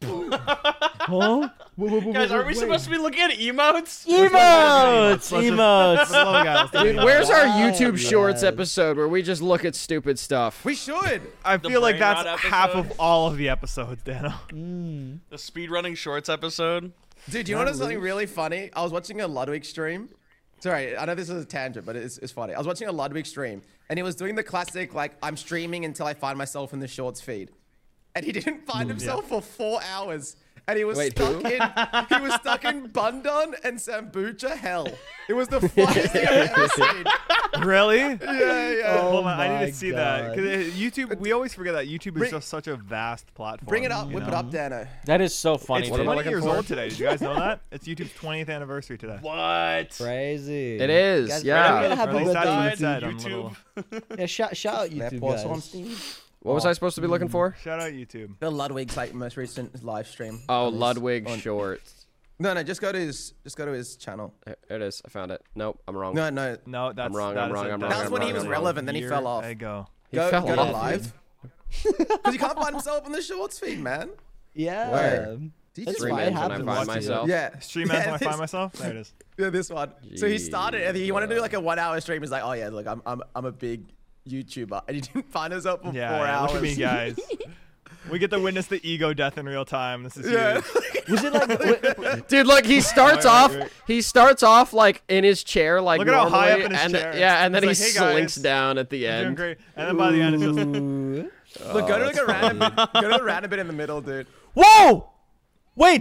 Huh? Guys, are we supposed to be looking at emotes? Emotes, Let's- emotes. Slow guys. Dude, where's our Yeah, YouTube Shorts yeah. episode where we just look at stupid stuff? We should. I The feel like brain rot that's half episode? of all of the episodes, Dano. The speedrunning shorts episode. Dude, do you want to know something really funny? I was watching a Ludwig stream. Sorry, I know this is a tangent, but it's, it's funny. I was watching a Ludwig stream, and he was doing the classic, like, I'm streaming until I find myself in the shorts feed. And he didn't find himself for four hours. And he was Wait, stuck who? in he was stuck in Bundon and Sambucha hell. It was the funniest thing I've ever seen. Really? Yeah, yeah. Oh Hold on, I my need to see that. God. Because YouTube, we always forget that YouTube is Bring- just such a vast platform. Bring it up, you whip it know? up, Dano. That is so funny. It's What am I twenty looking years for? old today. Did you guys know that? It's YouTube's twentieth anniversary today. What? Crazy. It is, Guys, yeah. we're gonna have Or at a least that's what birthday it said YouTube. on the little- YouTube. Yeah, shout, shout out YouTube, guys. What was I supposed to be looking for? Shout out YouTube. The Ludwig's like most recent live stream. Oh, on his- Ludwig on- Shorts. No, no, just go to his just go to his channel. There it is. I found it. Nope, I'm wrong. No, no. No, that's wrong, that I'm is wrong, a- I'm that wrong, was I'm when wrong, he was I'm wrong. relevant. then he Year fell off. Ago. He Go, fell go to off. live. Because you can't find himself in the shorts feed, man. Yeah. Where? Did you That's just Three fine, men it when I happens. find Watch it. myself. Yeah. Stream yeah, as when I this, find myself. There it is. yeah, this one. So he started, and he wanted to do Jeez. like a one-hour stream. He's like, "Oh yeah, look, I'm I'm I'm a big YouTuber," and he didn't find himself for Yeah, four yeah, hours. look at me, guys. We get to witness the ego death in real time. This is Yeah. huge. Was it like? wait, Dude, look, he starts Right, right, off. right. He starts off like in his chair, like Look at how normally, high up in his and chair. yeah, and then He's he like, "Hey, slinks guys, down at the I'm doing end. great. And then by the end, it's just. ooh. Look, go to Oh, like a random, go to a random bit in the middle, dude. Whoa! Wait!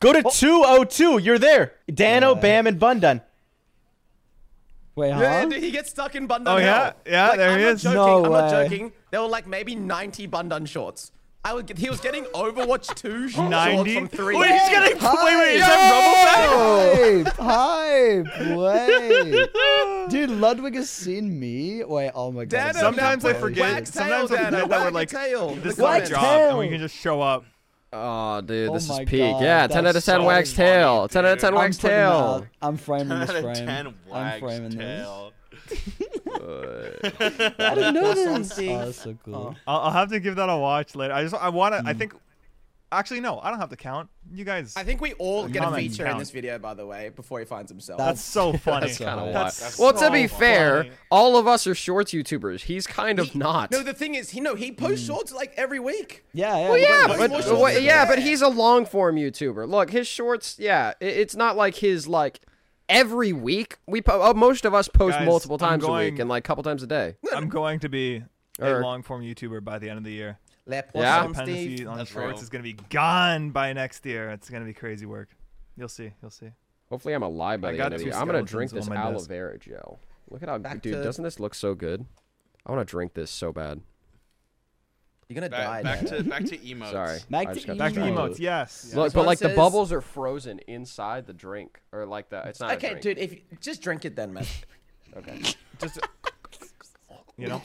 Go to two oh two. You're there. Dano, Yeah. Bam, and Bundun. Wait, huh? Yeah, dude, he gets stuck in Bundun Oh, yeah? Hell. Yeah, like, there I'm he not is. Joking, No I'm not way. joking. There were like maybe ninety Bundun shorts. I would get, he was getting Overwatch two shorts ninety? from three. Wait, he's getting. Hi. Wait, wait, is that Hype! Hype! Wait! Dude, Ludwig has seen me. Wait, oh my god. Dano, Sometimes I now forget. wax Sometimes tail, I forget Dano, that we're wag a like tail. this is The our Wax job, tail. and we can just show up. Oh, dude, Oh this is my peak. God, Yeah, ten out of that's ten so wax funny, tail. ten out of ten dude. wax I'm putting that tail. out. I'm framing this ten out of frame. ten I'm wax framing tail. this. I didn't know this. Oh, that's so cool. I'll, I'll have to give that a watch later. I just I want to. Hmm. I think. Actually, no. I don't have to count. You guys. I think we all get a Comment feature in count. this video, by the way, before he finds himself. That's so funny. That's kinda wild. That's Well, to so be fair, funny. all of us are shorts YouTubers. He's kind of He- not. No, the thing is, he no, he posts shorts like every week. Yeah, yeah. Well, yeah, Way but more uh, shorts well, than yeah, that. but he's a long form YouTuber. Look, his shorts, yeah, it, it's not like his like every week. We po- uh, most of us post Guys, multiple I'm times a going- week and like a couple times a day. I'm going to be a Or- long form YouTuber by the end of the year. Le Yeah. Poisson Dependency Steve. on That's shorts real. is going to be gone by next year. It's going to be crazy work. You'll see. You'll see. Hopefully, I'm alive by I the got end of the two year. I'm gonna skeletons drink on this my aloe desk. vera gel. Look at how, Back dude, to- doesn't this look so good? I want to drink this so bad. You're gonna Back, die. back Dano. to back to emotes. Sorry. Back I to just got Back to distracted. emotes. Yes. Look, This but one like the says- bubbles are frozen inside the drink, or like the it's not. a Okay, drink. dude, if just drink it then, man. Okay. Just. You know.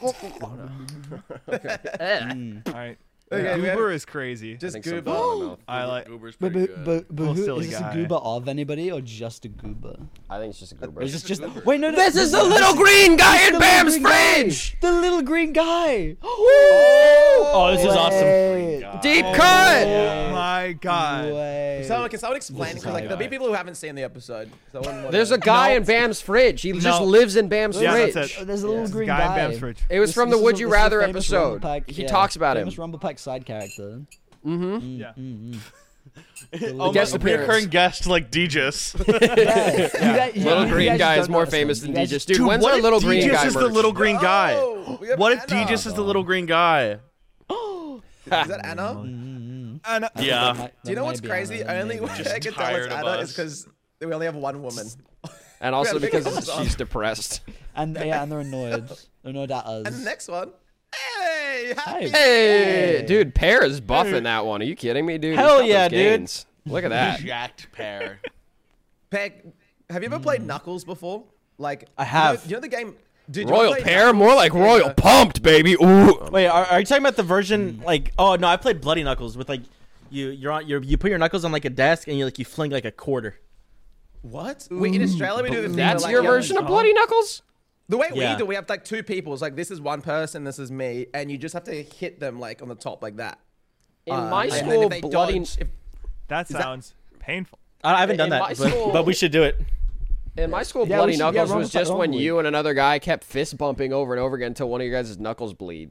Mm. All right. Okay, we Goober have- is crazy. I Just think some goober. fell in my mouth. I like. Goober's But, pretty but, good. but, but Little who, silly is this a guy. goober of anybody or just a goober? I think it's just a goober. Or is this just just a goober. wait? No, no. This is the this little green guy this in the little Bam's green guy. fridge. The little green guy. Oh, this is awesome. Wait. Deep cut. Oh my god. Wait. Someone, can someone explain? This is Because like there'll be how- people who haven't seen the episode. Someone wanna- There's a guy No. in Bam's fridge. He just No. lives in Bam's Yeah, fridge. that's it. Oh, There's a little Yes. green Guy guy. in Bam's fridge. It was This- from this the is Would a- You this is a Rather famous episode. Rumble Pack- He yeah, talks about him. famous Rumble Pack side character. Mm-hmm. Yeah. Mm-mm. Almost guest a appearance. recurring guest like Deegis. Yeah. You guys- Little you green guys guy is don't more notice him. famous than You guys- Deegis. Dude, Dude, when's what our if little green Deegis guy is the merch? little green guy? Oh, we have What if Anna. Deegis is the little green guy? Is that Anna? Mm-mm. And uh, Yeah. That might- Do you know that what's might be crazy? Anna, Only maybe. way Just I can tell tired it's of Anna us. is because we only have one woman. And also Yeah, because because she's depressed. And yeah, and they're annoyed. They're annoyed at us. And the next one. Hey, happy Hey. Hey, Hey. dude, Pear is buffing that one. Are you kidding me, dude? Hell He's got yeah, those dude. gains. Look at that. Jacked pair. Peg, have you ever played Knuckles before? Like I you know- have. You know, the game? Did you Royal play Pear, Knuckles more like in Royal the- Pumped, baby. Ooh. Wait, are, are you talking about the version like? Oh no, I played Bloody Knuckles with like, you you're on you you put your knuckles on like a desk and you like you fling like a quarter. What? We, in Australia, we do the thing. That's where, like, your you have- version of Bloody Knuckles? The way Yeah. we do, we have like two people. It's like this is one person, this is me, and you just have to hit them like on the top like that. In Uh, my and then school, if they Bloody dodge- if- that that- sounds painful. I, I haven't done In that, my but, school- but we should do it. in my school, Yeah, we Bloody should- yeah, Knuckles Rumble was Pack just when Rumble you and another guy kept fist bumping over and over again until one of your guys' knuckles bleed.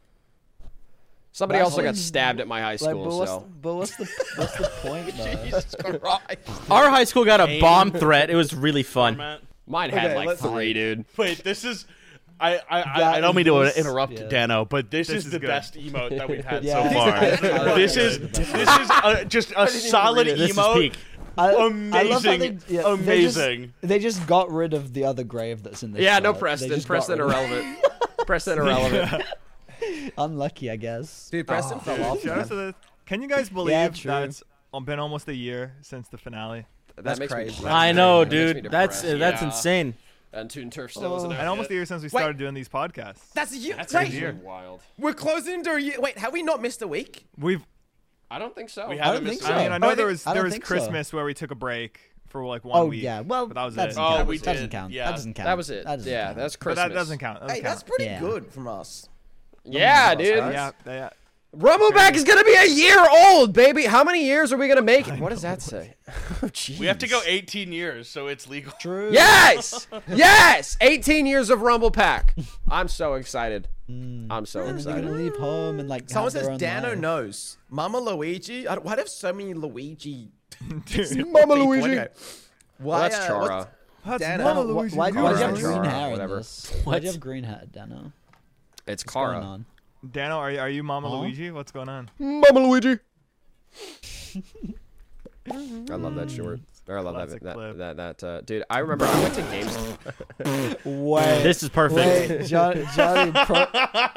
Somebody That's also got like- stabbed at my high Like, school, but what's, so. the, but what's the what's the point though? Jesus Christ. Our high school got a bomb threat. It was really fun. Format. Mine had Okay, like let's- three, dude. Wait, this is. I I, I, That I don't mean to is- interrupt yeah. Dano, but this, This is, is the good. best emote that we've had Yeah. so far. This this is is this is uh, just a solid This is emote. peak. I, Amazing. I love how they, yeah, Amazing. They just, they just got rid of the other grave that's in this. Yeah, no shot. They Preston. just got Preston rid of- irrelevant. Preston irrelevant. Unlucky, I guess. Dude, Preston fell off. Shout out man. to the, can you guys believe Yeah, true. that it's been almost a year since the finale? That That's makes me crazy. depressed. I know, That makes me dude. That's depressed. that's Yeah. insane. And Toon Turf still wasn't And out almost a yet. year since we started doing these podcasts. That's a year. That's Wait, a year. Wild. we're closing into a year. Wait, have we not missed a week? We've. I don't think so. We I haven't don't missed think a I so. mean, I Oh, know I there think- was I there don't was think so. Christmas where we took a break for like one Oh week. yeah, well, but that was that it. doesn't Oh, count. we That doesn't did. count. Yeah. That doesn't count. That was it. That doesn't Yeah, count. that's But Christmas. that doesn't count. That Hey, doesn't that's count. pretty Yeah. good from us. Yeah, dude. us. Yeah, yeah. Rumbleback is gonna be a year old, baby. How many years are we gonna make it? What does that say? Oh, We have to go jeez. eighteen years, so it's legal. True. Yes, yes. eighteen years of Rumble Pack. I'm so excited. I'm so And then they're excited. gonna leave home and like. Someone have their says own Dano life. knows. Mama Luigi. I, why do I have so many Luigi? Mama people? Luigi. Anyway, Well, Why, that's uh, Chara. what's- That's Dano. Mama Why, Luigi. why, you why do you are- have green Chara, hair in whatever. this? Why do you have green hair, Dano? It's What's going Kara. on? Dano, are you, are you Mama Huh? Luigi? What's going on? Mama Luigi. I love that short. Or I love that Classic that clip. that, that uh, dude. I remember I went to games. Wait. This is perfect. Wait, John, Johnny. Pro-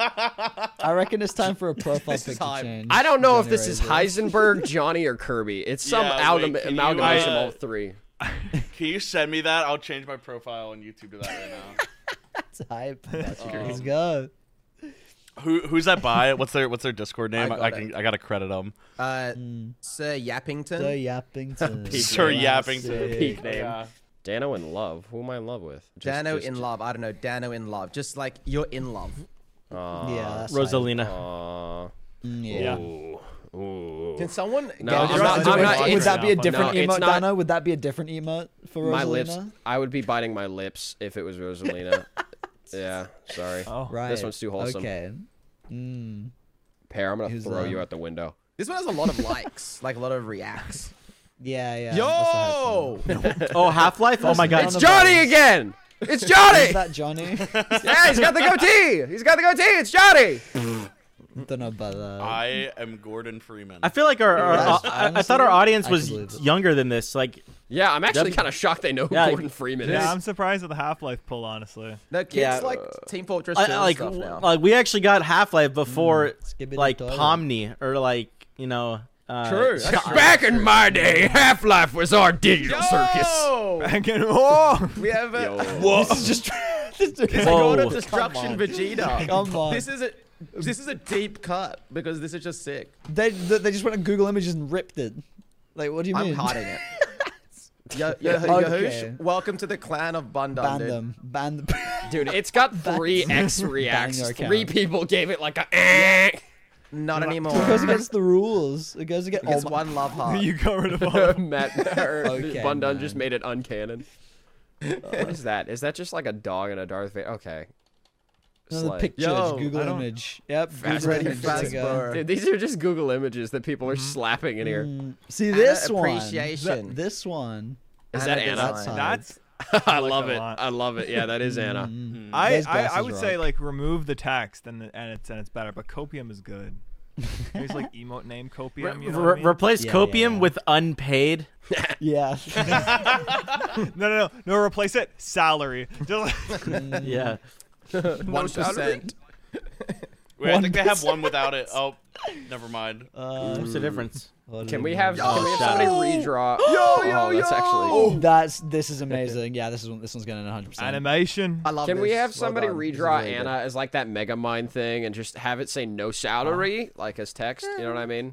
I reckon it's time for a profile This is picture hype. change. I don't know if Johnny this is Razor. Heisenberg, Johnny, or Kirby. It's some Yeah, amalgam- wait, can you, amalgamation uh, of all three. Can you send me that? I'll change my profile on YouTube to that right now. It's hype. Let's Um, go. Who who's that by? What's their what's their Discord name? I I, got I can I gotta credit them. Uh, Mm. Sir Yappington. Sir Yappington. Sir Yappington. Classic. Peak name. Yeah. Dano in love. Who am I in love with? Just- Dano just- in just- love. I don't know. Dano in love. Just like you're in love. Aw, Yeah. that's Rosalina. aw. hype. Mm, yeah. Ooh. Ooh. Can someone? No, get I'm us not- to I'm do not it? Would into- that be a No, different it's emote, not- Dano? Would that be a different emote for Rosalina? My lips. I would be biting my lips if it was Rosalina. Yeah. Sorry. Oh, Right. This one's too wholesome. Okay. Mm. Pear, I'm gonna Who's throw that? you out the window. This one has a lot of likes, like a lot of reacts. Yeah, yeah. Yo! Oh, Half Life. Oh my None god. It's of Johnny those. again. It's Is Johnny. that Johnny? Yeah, he's got the goatee. He's got the goatee. It's Johnny. Don't know about that. I am Gordon Freeman. I feel like our, our That's- I, I thought our honestly, audience I was can believe it. younger than this. Like, Yeah, I'm actually That- kind of shocked they know who Yeah, Gordon Freeman is. yeah, I'm surprised at the Half-Life pull, honestly. No, kids Yeah. like Team Fortress I, two and like, stuff now. like we actually got Half Life before, Skibbity like toilet. Pomni or like you know. Uh, True. That's Sh- Back in my day, Half Life was our digital circus. Yo! Back in- oh! We have a Yo. This is just. this is Whoa. God of Destruction on. Vegeta. Come on. This is a this is a deep cut because this is just sick. They they they just went on Google Images and ripped it. Like, what do you I'm mean? hiding it. Yo, yo, Okay. Yahoosh, welcome to the clan of Bundun, Ban dude. them. Ban them. Dude, it's got three X reacts. your Three account. people gave it like a. Eh. Not anymore. It goes against the rules. It goes against. It's Oh my- one love heart. You got rid of all. Matt or Okay, Bundun man. just made it uncanon. What is that? Is that just like a dog and a Darth Vader? Okay. Another Slay. picture. Yo, Google I don't- image. Yep. Fast Google Ready image. fast There you go. burr. Dude, these are just Google images that people are slapping in here. Mm, See Anna this one. appreciation. Th- This one. Is that Anna Anna? design. That's. I like love that a it. lot. I love it. Yeah, that is Anna. Mm. I, Those I, I glasses would rock. say like remove the text and the, and it's and it's better, but Copium is good. There's like emote name Copium. You know re- what I mean? replace Yeah, Copium yeah, yeah. with unpaid. Yeah. no, no, no, no. Replace it salary. Just Mm. Yeah. One percent. Wait, I think they have one without it. Oh, never mind. Uh, What's the difference? Can we have can we have shut somebody up. redraw? Yo, oh, yo, that's yo. actually. That's this is amazing. Yeah, this is one, this one's getting one hundred percent. animation. I love Can we this. have Well somebody done. This is redraw really good. Anna as like that Megamind thing and just have it say no salary like as text? You know what I mean?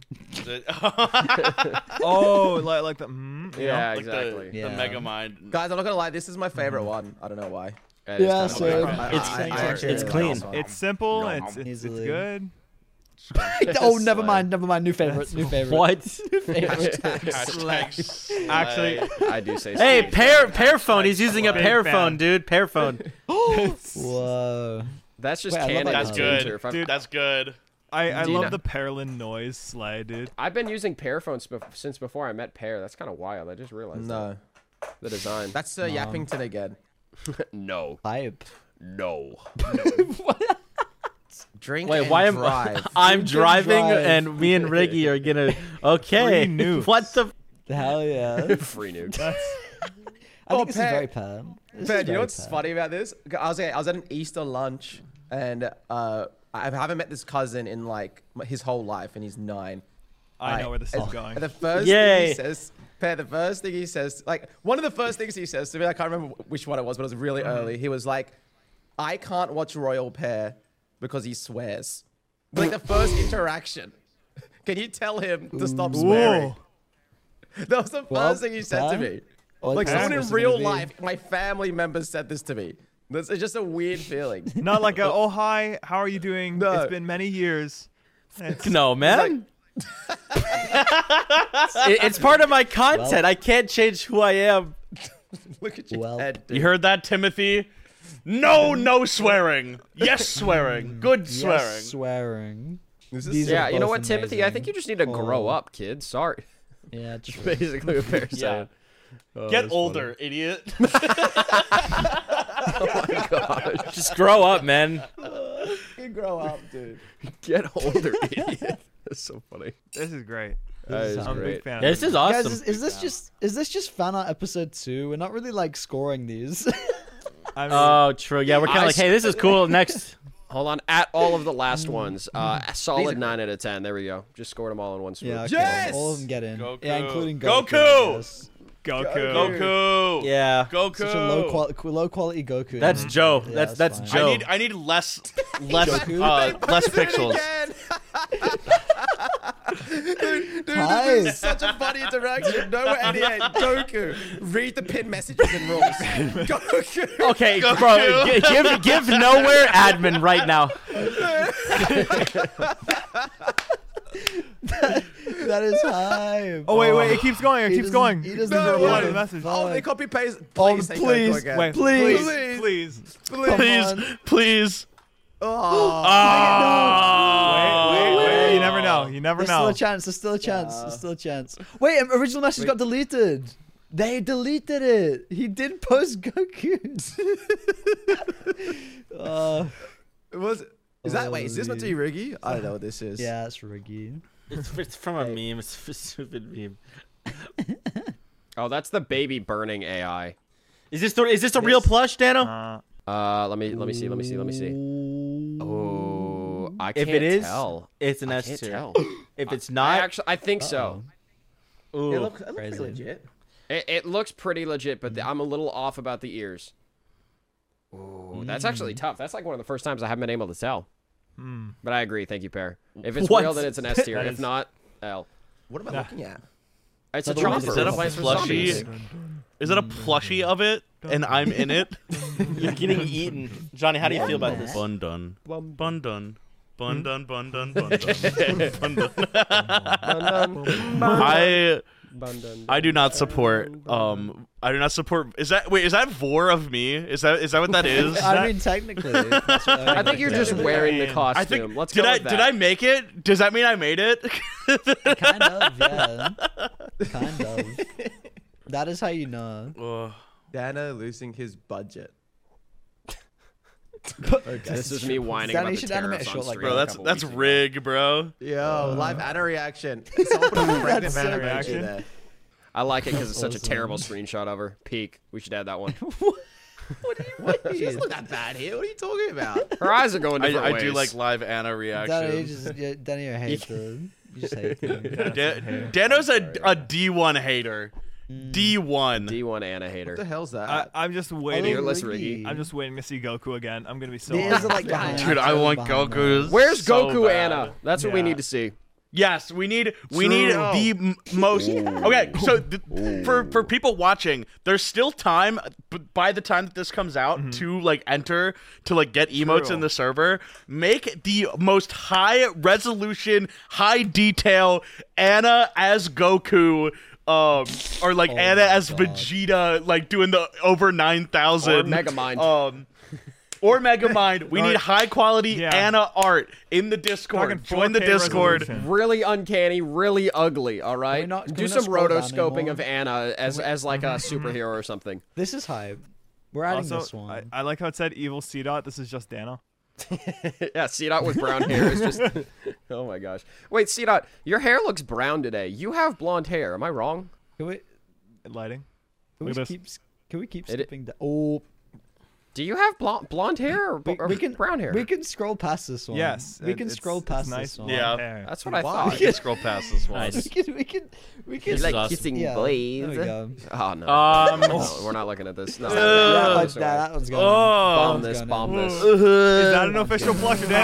Oh, like like the. Mm, you Yeah, know? like exactly. the, Yeah. the Mega Mind. Guys, I'm not gonna lie. This is my favorite one. I don't know why. That is Yeah, kinda so- weird. I- It's- I- I it's- actually it's really clean. like this one. It's simple. It's it's, it's Easily. good. Oh, never Slay. mind. Never mind. New favorite. New favorite. What? Hashtag Actually, slay. I do say. Hey, slay. pair pair phone. He's using a Big pair fan. phone, dude. Pair phone. Whoa. That's just Wait, I love canon. that That's on good. Twitter. If I'm- Dude. That's good. I I Do you love know- the Perlin noise slay, dude. I've been using Pear phones bef- since before I met Pear. That's kind of wild. I just realized No, that. the design. that's Sir Yappington again. no, Hype. no. Drink Wait, and why am drive. I'm and driving drive. and me and Riggy are gonna okay. Free nukes. What the? Hell yeah. Free nuke. That's I Oh, think this is Pat. very bad. This Man, is you know very what's bad. funny about this? I was I was at an Easter lunch, and uh, I haven't met this cousin in like his whole life, and he's nine. I know Like, where this is and- going. And the first Yay. thing he says, Pat, the first thing he says, like one of the first things he says to me, I can't remember which one it was, but it was really early. He was like, "I can't watch Royal Pair because he swears." Like the first interaction. Can you tell him to stop swearing? Whoa. That was the first Well, thing he said to Pat? me. Oh, Like that's someone in supposed to real be- life, my family members said this to me. This is just a weird feeling. Not like a, oh hi, how are you doing? No. It's been many years. It's, No, man. It- it's part of my content. I can't change who I am. Look at your Well, head. You heard that, Timothy? No, no swearing. Yes, swearing. Good swearing. Yes, swearing. This These is are Yeah, you know both what, Timothy? I amazing. think you just need to grow Oh. up, kid. Sorry. Yeah, just Basically what Pear's saying. Oh, Get that's older, idiot. funny. Oh my god. Just grow up, man. you grow up, dude. Get older, idiot. That's so funny. this is great. That is I'm a great. big fan. Yeah, of this is it. awesome. Guys, is, is this just is this just fan art episode two? We're not really like scoring these. I mean, Oh, true. Yeah, we're kind I of like, hey, this is cool. Next. Hold on. At all of the last ones, uh, a These solid are- nine out of ten. There we go. Just scored them all in one swoop. yeah, okay. Yes! All of them get in. Goku. Yeah, including Goku. Goku! I guess. Goku. Goku. Yeah. Goku. Such a low quality, low quality Goku. That's Joe. Yeah, that's that's fine. Joe. I need I need less less Goku? uh, less pixels. Dude, dude Hi. this is such a funny interaction. No eighty-eight. Goku. Read the pinned messages and rules. Goku. Okay, bro, gi- give give nowhere admin right now. That is high. Oh wait, wait, it keeps going. It He keeps doesn't- going. He doesn't No, even reply want to the to message. Oh, they fuck. copy paste. Oh, Please say please. Goku again. Wait, Please. please, please. Please, on. please. Oh. Ah. Wait, wait, wait. You never know. You never There's still know. a chance. There's still a chance. There's still a chance. Wait, um, original message got deleted. They deleted it. He did post Goku. uh, It was. Is that wait? Is this meant to be Riggy? I don't know what this is. yeah, that's Riggy. It's, it's from a meme. It's a stupid meme. Oh, that's the baby burning A I. Is this the, is this a real plush, Dano? Uh, Uh, let me let me see. Let me see. Let me see. Oh, I If can't it is, tell. it's an I S can't tier. tell. If it's I not, actually, I think so. ooh. It looks, it looks Crazy. pretty legit. It, it looks pretty legit, but the, I'm a little off about the ears. Ooh, that's actually tough. That's like one of the first times I haven't been able to tell. hmm. But I agree. Thank you, Pear. If it's What? real, then it's an S tier. That If is- not, L. What am I Nah. looking at? It's a Another one chomper. is- Is that a Replaced for plushie? zombies. Is it a plushie of it and I'm in it? You're getting eaten. Johnny, how do you feel about this? Bun dun. Bun dun. Bun dun bun dun bun dun. Bun dun. I I do not support um I do not support is that wait, is that vor of me? Is that is that what that is? I mean, technically. That's what I think you're just wearing the costume. I think Let's did go I with that. did I make it? Does that mean I made it? kind of, yeah. Kind of. That is how you know. Ugh. Dana losing his budget. This is me whining Danny, about you the should animate tariffs a on short like stream Bro, a that's couple that's weeks ago. rig, bro. Yo, live Anna reaction. Someone put a pregnant That's man so emoji reaction. there. I like it because it's such a Awesome. terrible screenshot of her. Peak. We should add that one. She's not that bad here. What are you talking about? Her eyes are going different I, I ways. do like live Anna Danny, you reaction. just, yeah, Danny, you're a hater. You just hate him. Da- Dano's a, a D one hater. D one. D one Anna What hater. the hell's that? I, I'm just waiting. Earless Riggy. Riggy. I'm just waiting to see Goku again. I'm gonna be so. The ears are like happy. behind. Dude, I want behind Goku. Where's so Goku bad. Anna? That's what we Yeah. need to see. Yes, we need we need True. the m- most. Okay, so th- for for people watching, there's still time. But by the time that this comes out, to like enter to like get emotes True. in the server, make the most high resolution, high detail Anna as Goku. Um, or like Oh Anna my as God. Vegeta, like doing the over nine thousand. Or Megamind. Um, or Megamind. We Or- need high quality Yeah. Anna art in the Talking Discord. Join the four K Discord. resolution. Really uncanny, really ugly. All right. we not- can Do we not some scroll down rotoscoping anymore? of Anna as as like a superhero or something. This is hype. We're adding Also, this one. I, I like how it said evil C dot. This is just Dano. Yeah, C dot with brown hair is just. Oh my gosh. Wait, C dot, your hair looks brown today. You have blonde hair. Am I wrong? Can we, Lighting. can we Look at keep, s- can we keep It- skipping down? Oh, Do you have blonde blonde hair or, we, or we can brown hair? We can scroll past this one. Yes. we it- can it's- scroll it's past nice this one. Yeah. hair. That's what I Wow. thought. I can scroll past this one. Nice. We can, we can, we can. This is like awesome. kissing yeah, boys. there we go. Oh no. Um, No, we're not looking at this. No. that, Uh, one- that, that one's going. Oh. bomb that this, one's bomb going this. Is that an official plush, Dano?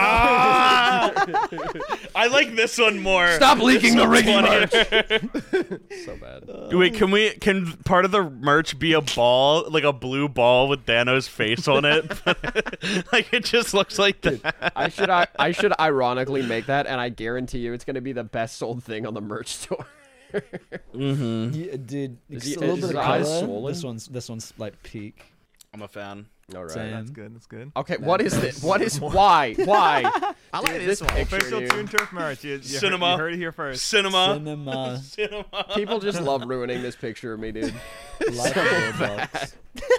Ah! I like this one more. Stop leaking the Riggy funny. merch. So bad. Wait, can we? Can part of the merch be a ball, like a blue ball with Dano's face on it? Like it just looks like that. I should I, I should ironically make that, and I guarantee you it's going to be the best sold thing on the merch store. Mm-hmm. Yeah, dude, Is it's he- a little is bit his of eyes color. swollen? This one's this one's like peak. I'm a fan. All right. Same. That's good. That's good. Okay, what is this? What is why? Why? I like Dude, this this one. picture, Official dude. Toon Turf merch. You, you Cinema. Heard, you heard it here first. Cinema. Cinema. Cinema. People just love ruining this picture of me, dude. Like Roblox.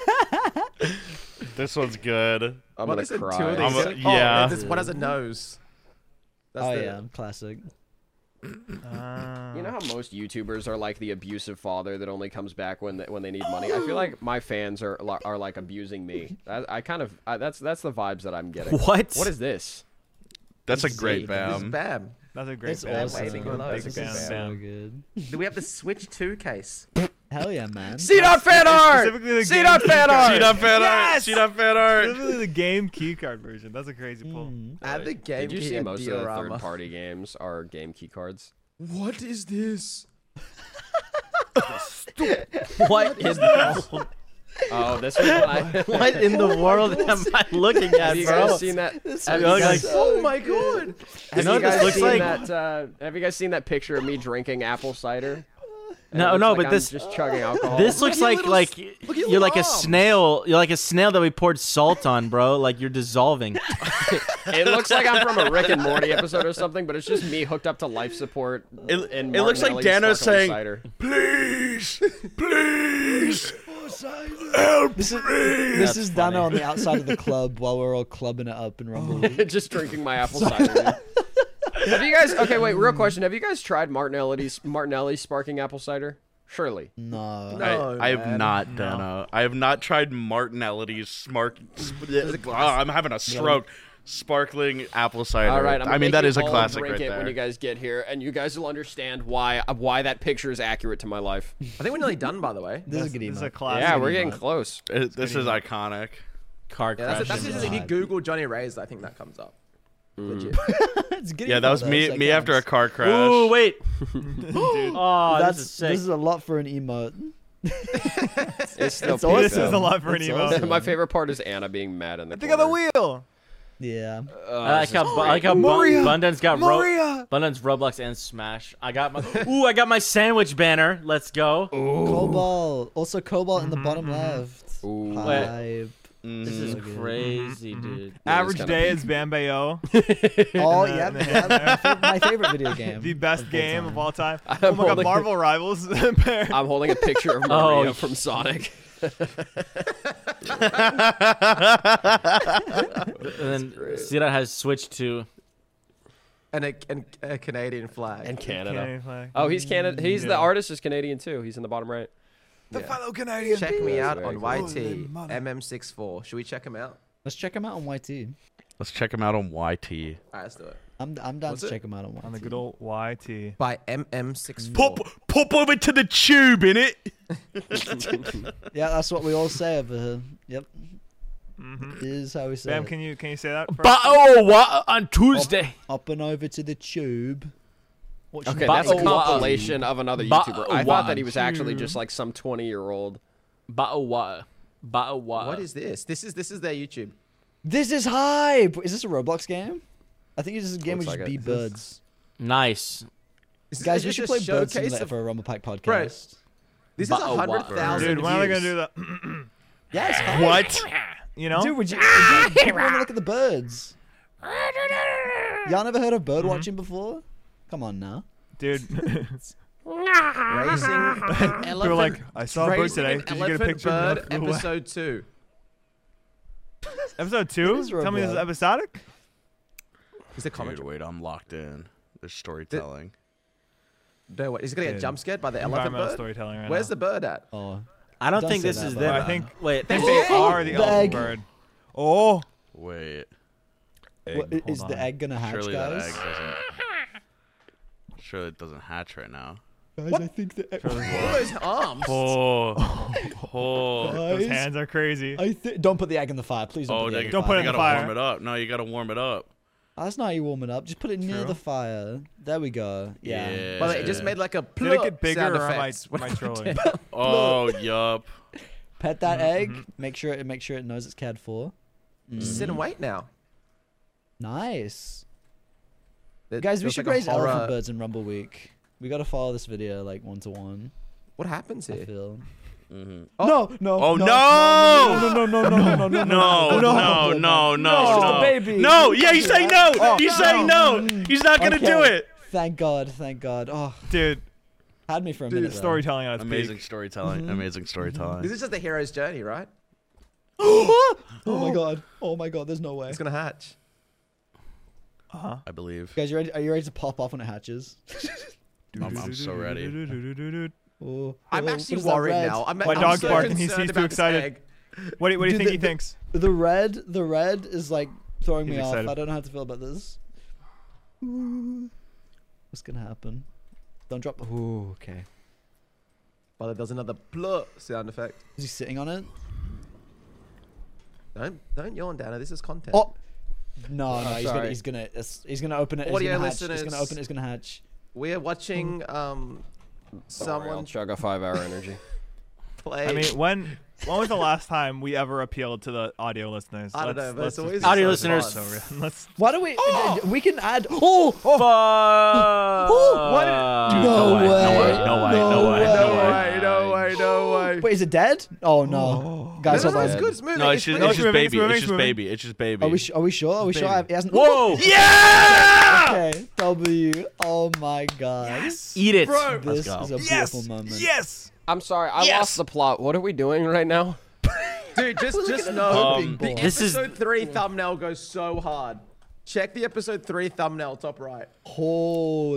This one's good. I'm What gonna is it? Two cry. of I'm these? a- Oh, yeah. this one has a nose. That's Oh the- yeah, classic. Uh, You know how most YouTubers are like the abusive father that only comes back when they, when they need money. I feel like my fans are are like abusing me. I, I kind of I, that's that's the vibes that I'm getting. What? What is this? That's a great This is bam. Bam. That's a great It's band. awesome. Waiting on Big those. fan. This is So Bam. good. Do we have the Switch two case? Hell yeah, man. C dot fan art. Specifically the C game dot fan key art. See that fan art. Yes! See that fan art. Specifically the game key card version. That's a crazy pull. Mm. Add the game Did you key see and most of the diorama. third-party games are game key cards? What is this? What in the Oh, this was when I. what in the world am I looking at, Have you bro? guys seen that? This Have is you look guys, like- Oh my god! have know you what this guys looks seen like? that? Uh, have you guys seen that picture of me drinking apple cider? And No, it looks no, like but I'm this- just chugging alcohol. This looks at your like little like s- look at your you're like a little arms. snail. You're like a snail that we poured salt on, bro. Like you're dissolving. It looks like I'm from a Rick and Morty episode or something, but it's just me hooked up to life support. It- in it looks like Martinelli's Dano's sparkling saying, cider. Please, please, help This is, me. this is Dano on the outside of the club while we're all clubbing it up in Rumble. Just drinking my apple cider. dude. Have you guys? Okay, wait. Real question. Have you guys tried Martinelli's Martinelli's sparkling apple cider? Surely. No. No, I, I have man. not, Dano. I have not tried Martinelli's smart. Oh, I'm having a stroke. Sparkling apple cider. All right. I'm I gonna mean, make that you is a all classic drink right it there. when you guys get here, and you guys will understand why why that picture is accurate to my life. I think we're nearly done, by the way. This is a good This is email. a classic. Yeah, we're getting close. It- this is iconic. Car Yeah, that's, crash. that's Crashes just if you live. Google Johnny Reyes, I think that comes up. Legit. It's good Yeah, that email, was though, me. so it Me after a counts. car crash. Ooh, wait. Dude, Oh, That's this is sick. this is a lot for an emote. It's still It's awesome. this is a lot for an It's emo. awesome. My favorite part is Anna being mad in the Think of the wheel. Yeah. Uh, I like how, I like how Maria! Bun- Bunden's got Ro- Maria. Bunden's Roblox and Smash. I got my ooh, I got my sandwich banner. Let's go. Cobalt. Also Cobalt in the bottom left. Ooh. Hype. This is Mm. crazy, dude. Average kinda day peak. is Bambayo. Oh, And yeah. then- yeah, my favorite video game. The best all game time. of all time. I'm Oh my god, holding- Marvel Rivals. pair. I'm holding a picture of Oh, Maria y- from Sonic. And then Sira has switched to And a, and a Canadian flag. And Canada. Canadian flag. Oh, he's Canada. He's the Yeah. artist is Canadian too. He's in the bottom right. The Yeah. fellow Canadian. Check me That's out very on cool. Y T Holy mother. M M six four. Should we check him out? Let's check him out on Y T. Let's check him out on Y T. All right, let's do it. I'm I'm down What's to it? check him out on Y T. On the good old Y T. By M M six four. Pop, pop over to the tube, innit? Yeah, that's what we all say over here. Yep. Mm-hmm. This is how we say Bam, it. can you can you say that? First? Battle what on Tuesday. Up and over to the tube. Watching Okay, the that's a Battle Wa- compilation of another Ba- YouTuber. I thought that he Wa- was actually just like some twenty year old. Battle what? Battle what? What is this? This is this is their YouTube. This is hype. Is this a Roblox game? I think this is a game Looks with just like be it. birds. nice? Is Guys, this we just should a play Bird showcase Simulator of- for a Rumble Pack podcast. Bro, This is a Ba- hundred thousand. Dude, when are they gonna do views. that? Yes. What? You know? Dude, would you, would you want to look at the birds? Y'all never heard of bird watching before? Come on now. Dude. Raising an elephant. People are like, I saw a bird raising today. an Did you get a elephant picture? bird No, flew away. episode two. Episode two? is Tell me this is Roblox. episodic? Is the Dude, commentary? wait, I'm locked in. There's storytelling. No, wait. Is he gonna get Dude. jump scared by the elephant Environmental bird? storytelling right Where's now. the bird at? Oh, I don't Don't think say this that, is though. them. I think Wait, I think they are the The elephant egg. bird. Oh, Wait. what, Hold is the on. egg gonna hatch, Surely that guys? egg doesn't. Surely it doesn't hatch right now. Guys, I think the egg. Look at those arms. Oh. Oh. those Guys, hands are crazy. I thi- don't put the egg in the fire, please. Don't Oh, put the egg they, in Don't the put fire. it in you the gotta fire. warm it up. No, you gotta warm it up. Oh, that's not how you warm it up. Just put it near True. the fire. There we go. Yeah. Yeah. By the way, it just made like a Did it plop get bigger sound or am I, effects. am I trolling? Oh, yup. Pet that Mhm, egg. mhm. Make sure it make sure it knows it's cared for. Just sit and wait now. Nice. It- Guys, it we was should like a raise horror- elephant birds in Rumble Week. We gotta follow this video like one to one. What happens I here? feel. Mm-hmm. No, no. Oh, no, no! no, no, no, no, no, no, no, No, no, no, no, No, it's just a no. baby. No, yeah, he's saying no. Oh, He's saying no. Mm. He's not gonna do Okay. it. Thank God, thank God. Oh, Dude, had me for a dude minute. though. storytelling on its Amazing peak. storytelling. Mhm. Amazing storytelling. This is just the hero's journey, right? Oh my God. Oh my God. There's no way. It's gonna hatch. Uh-huh. I believe. Guys, you ready? Are you ready to pop off when it hatches? I'm, I'm so ready. Oh, I'm oh, actually what is that worried red? now. I'm, My I'm dog's so barking. He concerned seems too about this excited. egg. What do, what do you Dude, think the- he the- thinks? The red, the red is like throwing He's me excited. off. I don't know how to feel about this. Ooh. What's gonna happen? Don't drop. Ooh, okay. Well, it does another blur sound effect. Is he sitting on it? Don't don't yawn, Dana. This is content. Oh. No, no, Oh, he's gonna, sorry. he's gonna, it's- he's gonna open it. He's Audio gonna hatch. He's listeners. gonna open it. He's gonna hatch. We're watching um Someone someone chug a five-hour energy. play. I mean, when when was the last time we ever appealed to the audio listeners? I don't Let's- know, but let's it's just always get Audio this listeners. over with. Let's. Why do we? We can add. Oh, Fuck! what? Dude, no, no way. way, no way, no way, no way, no way, no way, no way. Wait, is it dead? Oh no, guys, no, hold no, on. it's good. It's moving. No, it's just, moving. it's just moving, baby. it's moving, It's it's just moving. baby. It's just baby. Are we? Are we sure? Are we sure? Baby. He hasn't. Whoa! Yeah! Okay, W. Oh my god. Eat it. Bro. This Let's is go. a Yes. beautiful moment. Yes. I'm sorry, I Yes! lost the plot. What are we doing right now? Dude, just Look just at know the the ball. This is- episode three thumbnail goes so hard. Check the episode three thumbnail top right. Holy.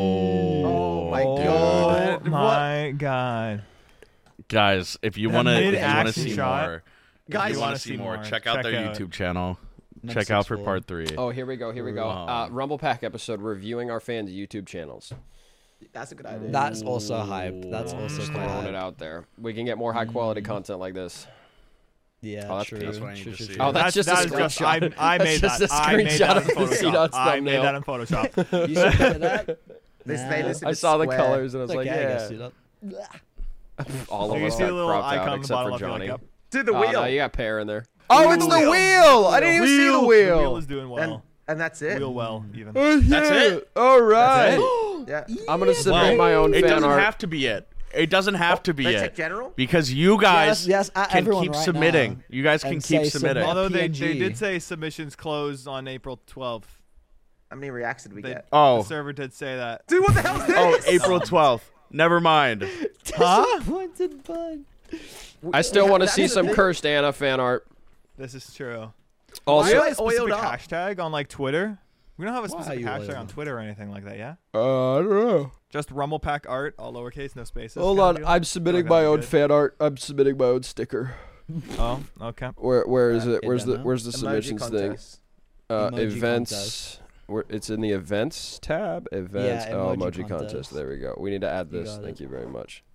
Oh my Oh god. my god. Guys, if you That want to, if you want to mid-action see shot. more, Guys, if you you want wanna to see see more, more, check out check their out- YouTube channel. Next Check out for six four. part three. Oh, here we go. Here we go. Wow. Uh, Rumble Pack episode reviewing our fans' YouTube channels. That's a good idea. That's also hype. That's also Just quite throwing hype. it out there. We can get more high quality content like this. Yeah, Oh, that's true. That's what I need true, to true, see. true. Oh, that's just a that is just I, screenshot. I That's made just that. a I made screenshot that in of the Photoshop. C-Dots I made thumbnail. that in Photoshop. You should get that. This Nah. made this a I bit saw the square. colors and I was It's like, okay, I yeah. guess, you know. All So of you us see a got little cropped icon out on the except bottom for of your Johnny. link up. Dude, the Oh, wheel. no, you got pear in there. Oh, it's the Wheel. wheel! I didn't even see the The wheel. wheel is doing and, well. and that's it. Wheel well, even. That's it. All right. Yeah. I'm gonna submit Well, my own it fan doesn't art. have to be it. It doesn't have to be Let's it. check general. Because you guys Yes, yes, at can everyone keep right submitting. now. You guys can And keep say submitting. submit. Although they, they P N G. did say submissions closed on April twelfth. How many reacts did we They, get? Oh. The server did say that. Dude, what the hell is this? Oh, April twelfth. Never mind. Huh? Disappointed bud. I still Yeah, want to that see is a some thing. cursed Anna fan art. This is true. Also, Do we Why have a oiled specific up? hashtag on like Twitter? We don't have a Why specific are you hashtag oiled on up? Twitter or anything like that, yeah? uh, I don't know. Just Rumble Pack art, all lowercase, no spaces. Hold kinda on, deal? I'm submitting Okay, my own good. fan art. I'm submitting my own sticker. Oh, okay. Where where is Uh, it? okay, Where's the demo. where's the Emoji submissions thing? contest. Uh, Emoji events. contest. Where it's in the events tab. Events. Yeah, oh, emoji emoji contest. contest. There we go. We need to add You this. got Thank it. you very much.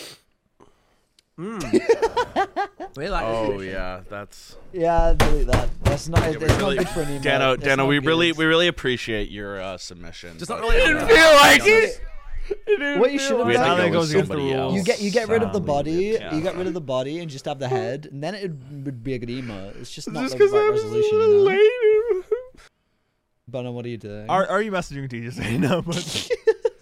We like Oh this. yeah, that's Yeah, delete that. That's not. Yeah, it's we not really- good for an email. Dano. It's Dano, not we good. really we really appreciate your uh, submission. Just not but- really. Didn't feel like it. What you should have We had to Sounded go like it with goes against the somebody rules. else. You get you get rid of the Solid. body. Yeah. You get rid of the body and just have the head, and then it would be a good emo. It's just not Just the 'cause right I'm resolution, so you know. late. But what are you doing? Are, are you messaging D just saying no? But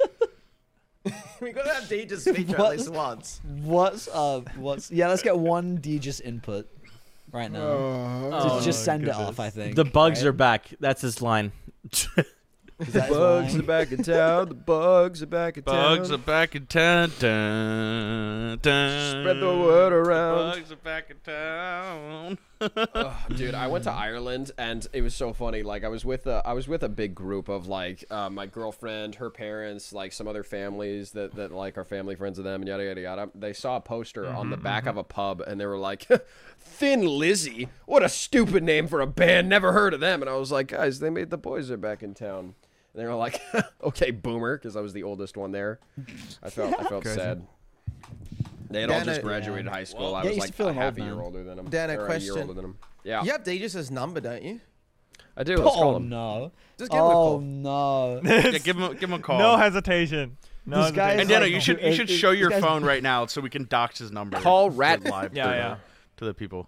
We gotta have D just feature at What? least once. What's up? What's yeah? Let's get one D just input right now. Uh, just Oh, just send it goodness. off. I think The bugs right? are back. That's his line. Is that his Bugs line? are back in town. The bugs are back in Bugs are town. back in town. Dun, dun. Spread the word around. Bugs are back in town. Ugh, dude, I went to Ireland and it was so funny. Like I was with a, I was with a big group of like uh, my girlfriend, her parents, like some other families that, that like are family friends of them, and yada yada yada. They saw a poster on the back of a pub and they were like, "Thin Lizzy, what a stupid name for a band. Never heard of them." And I was like, "Guys, they made the Boys Are Back in Town." And they were like, "Okay, boomer," because I was the oldest one there. I felt I felt Crazy. sad. They had all Dana- just graduated yeah. high school. I Get was used like to feeling half old, a year man. older than them. Dana, or a year question. older than them. Yeah, You have Degis's number, don't you? I do. Let's call Oh him. no! Just give him a Oh call. no! Yeah, give him give him a call. no hesitation. No This guy hesitation. is And Dano, like- you should you it- should it- show your this guy's- phone right now so we can dox his number. Call for Rat- live Yeah, to, the- yeah. to the people.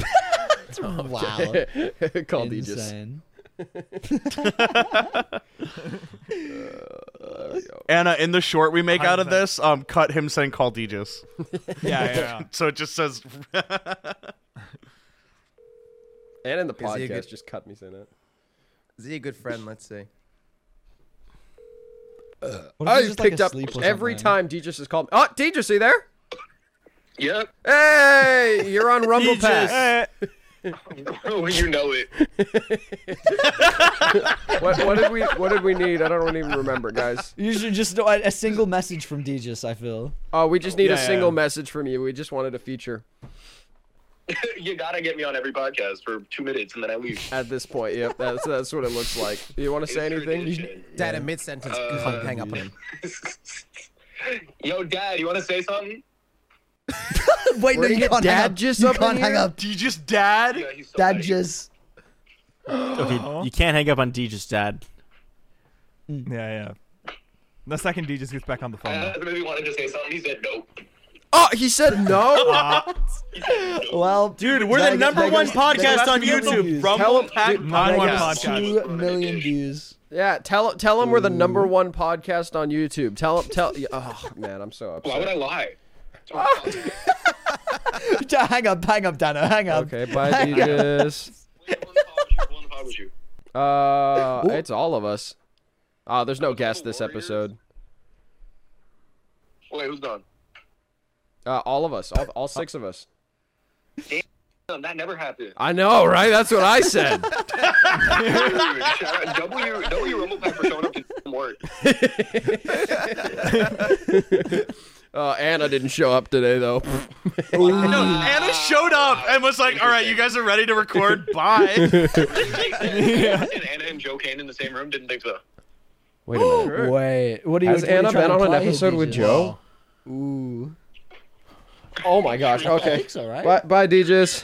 Wow! Call Aegis. Insane. Anna, in the short we make out of one hundred this, um, cut him saying call Deegis. Yeah, yeah, yeah. So it just says And in the Is he a podcast, good- just cut me saying that. Is he a good friend? Let's see. What if I he's just, like, picked up asleep or every something? time Deegis has called me. Oh, Deegis, are you there? Yep. Hey, you're on Rumble Pack. Eh, You know it. What, what did we What did we need? I don't even remember, guys. You should just know a, a single message from Deejus, I feel. Oh, we just need Yeah, a single yeah. message from you. We just wanted a feature. You gotta get me on every podcast for two minutes and then I leave. At this point, yep, that's that's what it looks like. You want to say It's anything? tradition. Dad, in mid sentence, Uh, hang up on him. Yo, Dad, you want to say something? Wait, We're no, you gonna can't get hang Dad up. just You up in can't hang here? up. Do you just dad? Yeah, he's so Dad petty. just. Okay, you can't hang up on Deej's dad. Yeah, yeah. The second D just gets back on the I phone. asked him if he wanted to say something. He said no. Oh, he said no. He said no. Well, Dude, we're there the go- number there one goes- podcast there goes on two million YouTube. views. Tell Rumble him- Pack dude, Number one There goes podcast. Two million views. Yeah, tell tell him we're the number one podcast on YouTube. Tell him tell. Oh man, I'm so Why would upset. I lie? hang up, hang up, Dano, hang up. Okay, bye, Deejus. With you. Uh, it's all of us. Oh, there's no guest this episode. Wait, who's done? Uh, all of us, all, all six of us. Damn, that never happened. I know, right? That's what I said. Dude, shout out W W Rumble Pack for showing up to work. Uh, Anna didn't show up today though. No, Anna showed up and was like, "All right, you guys are ready to record. Bye." Yeah. And Anna and Joe Kane in the same room. Didn't think so. Wait a minute. Wait, what are you? Has what are you Anna trying been to on an imply here, episode with Deejus? Joe? Ooh. Oh my gosh. I Okay. think so, right? Bye, bye, Deejus.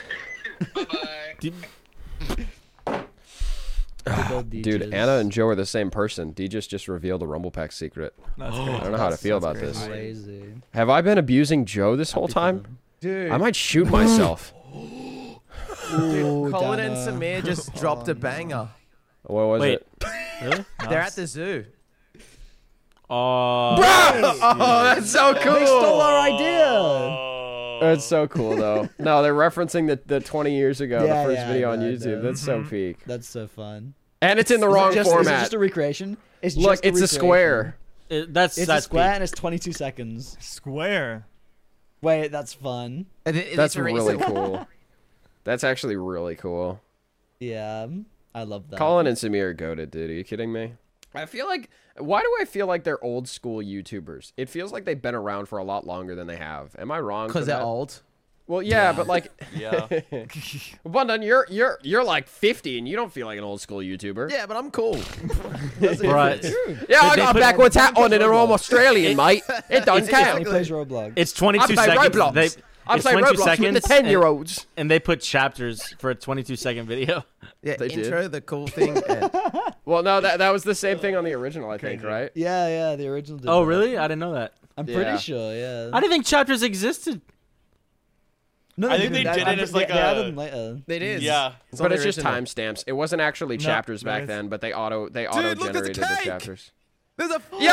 Bye. Good old Dude, Deejus. Anna and Joe are the same person. Deejus just revealed a Rumble Pack secret. That's I great. don't know how to feel about this. Crazy. Have I been abusing Joe this whole time? Dude, I might shoot myself. Ooh, Colin and Dano. Samir just dropped a banger. What was Wait. it? Really? They're at the zoo. Oh. Oh, that's so cool. They stole our idea. That's so cool, though. No, they're referencing the, the twenty years ago, Yeah, the first yeah, video I on know, I YouTube. know. That's so peak. That's so fun. And it's in the Is it wrong just- Is it format. just a recreation? It's Look, just a it's a recreation. square. It- that's It's that's a square peak. and it's twenty-two seconds. Square. Wait, that's fun. And it- That's it's a really recent- cool. That's actually really cool. Yeah, I love that. Colin and Samir are goated, dude. Are you kidding me? I feel like, why do I feel like they're old school YouTubers? It feels like they've been around for a lot longer than they have. Am I wrong? for Because they're that? old. Well, yeah, but like, Yeah. Bundan, you're you're you're like fifty and you don't feel like an old school YouTuber. Yeah, but I'm cool. Right. Yeah, I They got put- backwards hat on and I'm Australian, mate. It don't He count. plays Roblox. It's I twenty-two play seconds. Roblox. They, I it's play twenty-two Roblox seconds, with the ten-year-olds. And, and they put chapters for a twenty-two second video. Yeah, They did. intro, the cool thing. and- Well, no, that that was the same thing on the original, I think, right? Yeah, yeah, the original. Did Oh, that. really? I didn't know that. I'm pretty Yeah. sure. Yeah. I didn't think chapters existed. No, I think they didn't. did it as like they, they added a- them later. It is. Yeah. It's But on the it's just original. timestamps. It wasn't actually No, chapters no, back it's- then, but they auto they auto Dude, look, there's a generated the cake! chapters. There's a. Yo!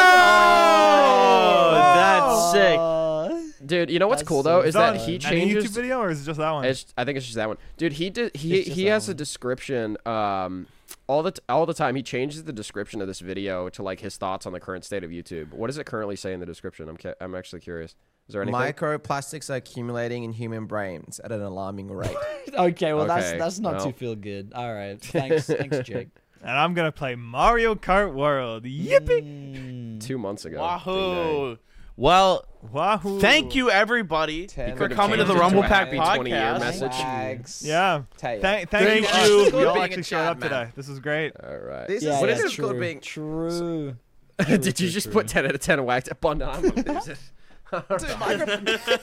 Oh, that's sick. Uh, Dude, you know what's That's cool so though is Is that that he any YouTube changes. video or is it just that one? It's, I think it's just that one, dude. He did. He It's just he that has a one. description. Um, all the t- all the time he changes the description of this video to like his thoughts on the current state of YouTube. What does it currently say in the description? I'm ca- I'm actually curious. Is there anything? Microplastics are accumulating in human brains at an alarming rate. okay, well that's Okay, that's not well. too feel good. All right, thanks, thanks, Jake. and I'm gonna play Mario Kart World. Yippee! Mm. Two months ago. Ding Wahoo! Well, Wahoo! thank you everybody Ten for could've coming to changed the it to Rumble a Pack happy twenty-year podcast. message. Tags. Yeah. Tell ya. Thank, Thank thank you. you. Good You all being a actually showed chat, up man. today. This is great. All right. This Yeah, is what yeah, is this true. good being? True. Did you just put ten out of ten whacked up on I'm gonna lose it. Dude, micro-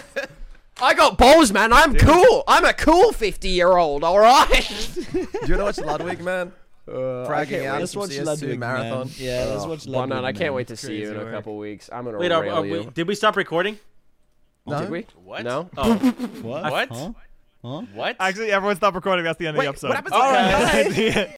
I got balls, man. I'm cool. I'm a cool fifty year old. All right. Do you want to watch Ludwig, man? Uh, Bragging out Let's some watch C S two Ludwig, marathon. man. Yeah, let's watch Well, Ludwig. no, I can't man. wait to see you in Crazy a work. couple weeks. I'm gonna Wait, are, rail are, you. wait, did we stop recording? No? Did we? What? No. Oh, What? What? Huh? Huh? What? Actually, everyone stop recording. That's the end Wait, of the episode. what happens? All right. That's the end.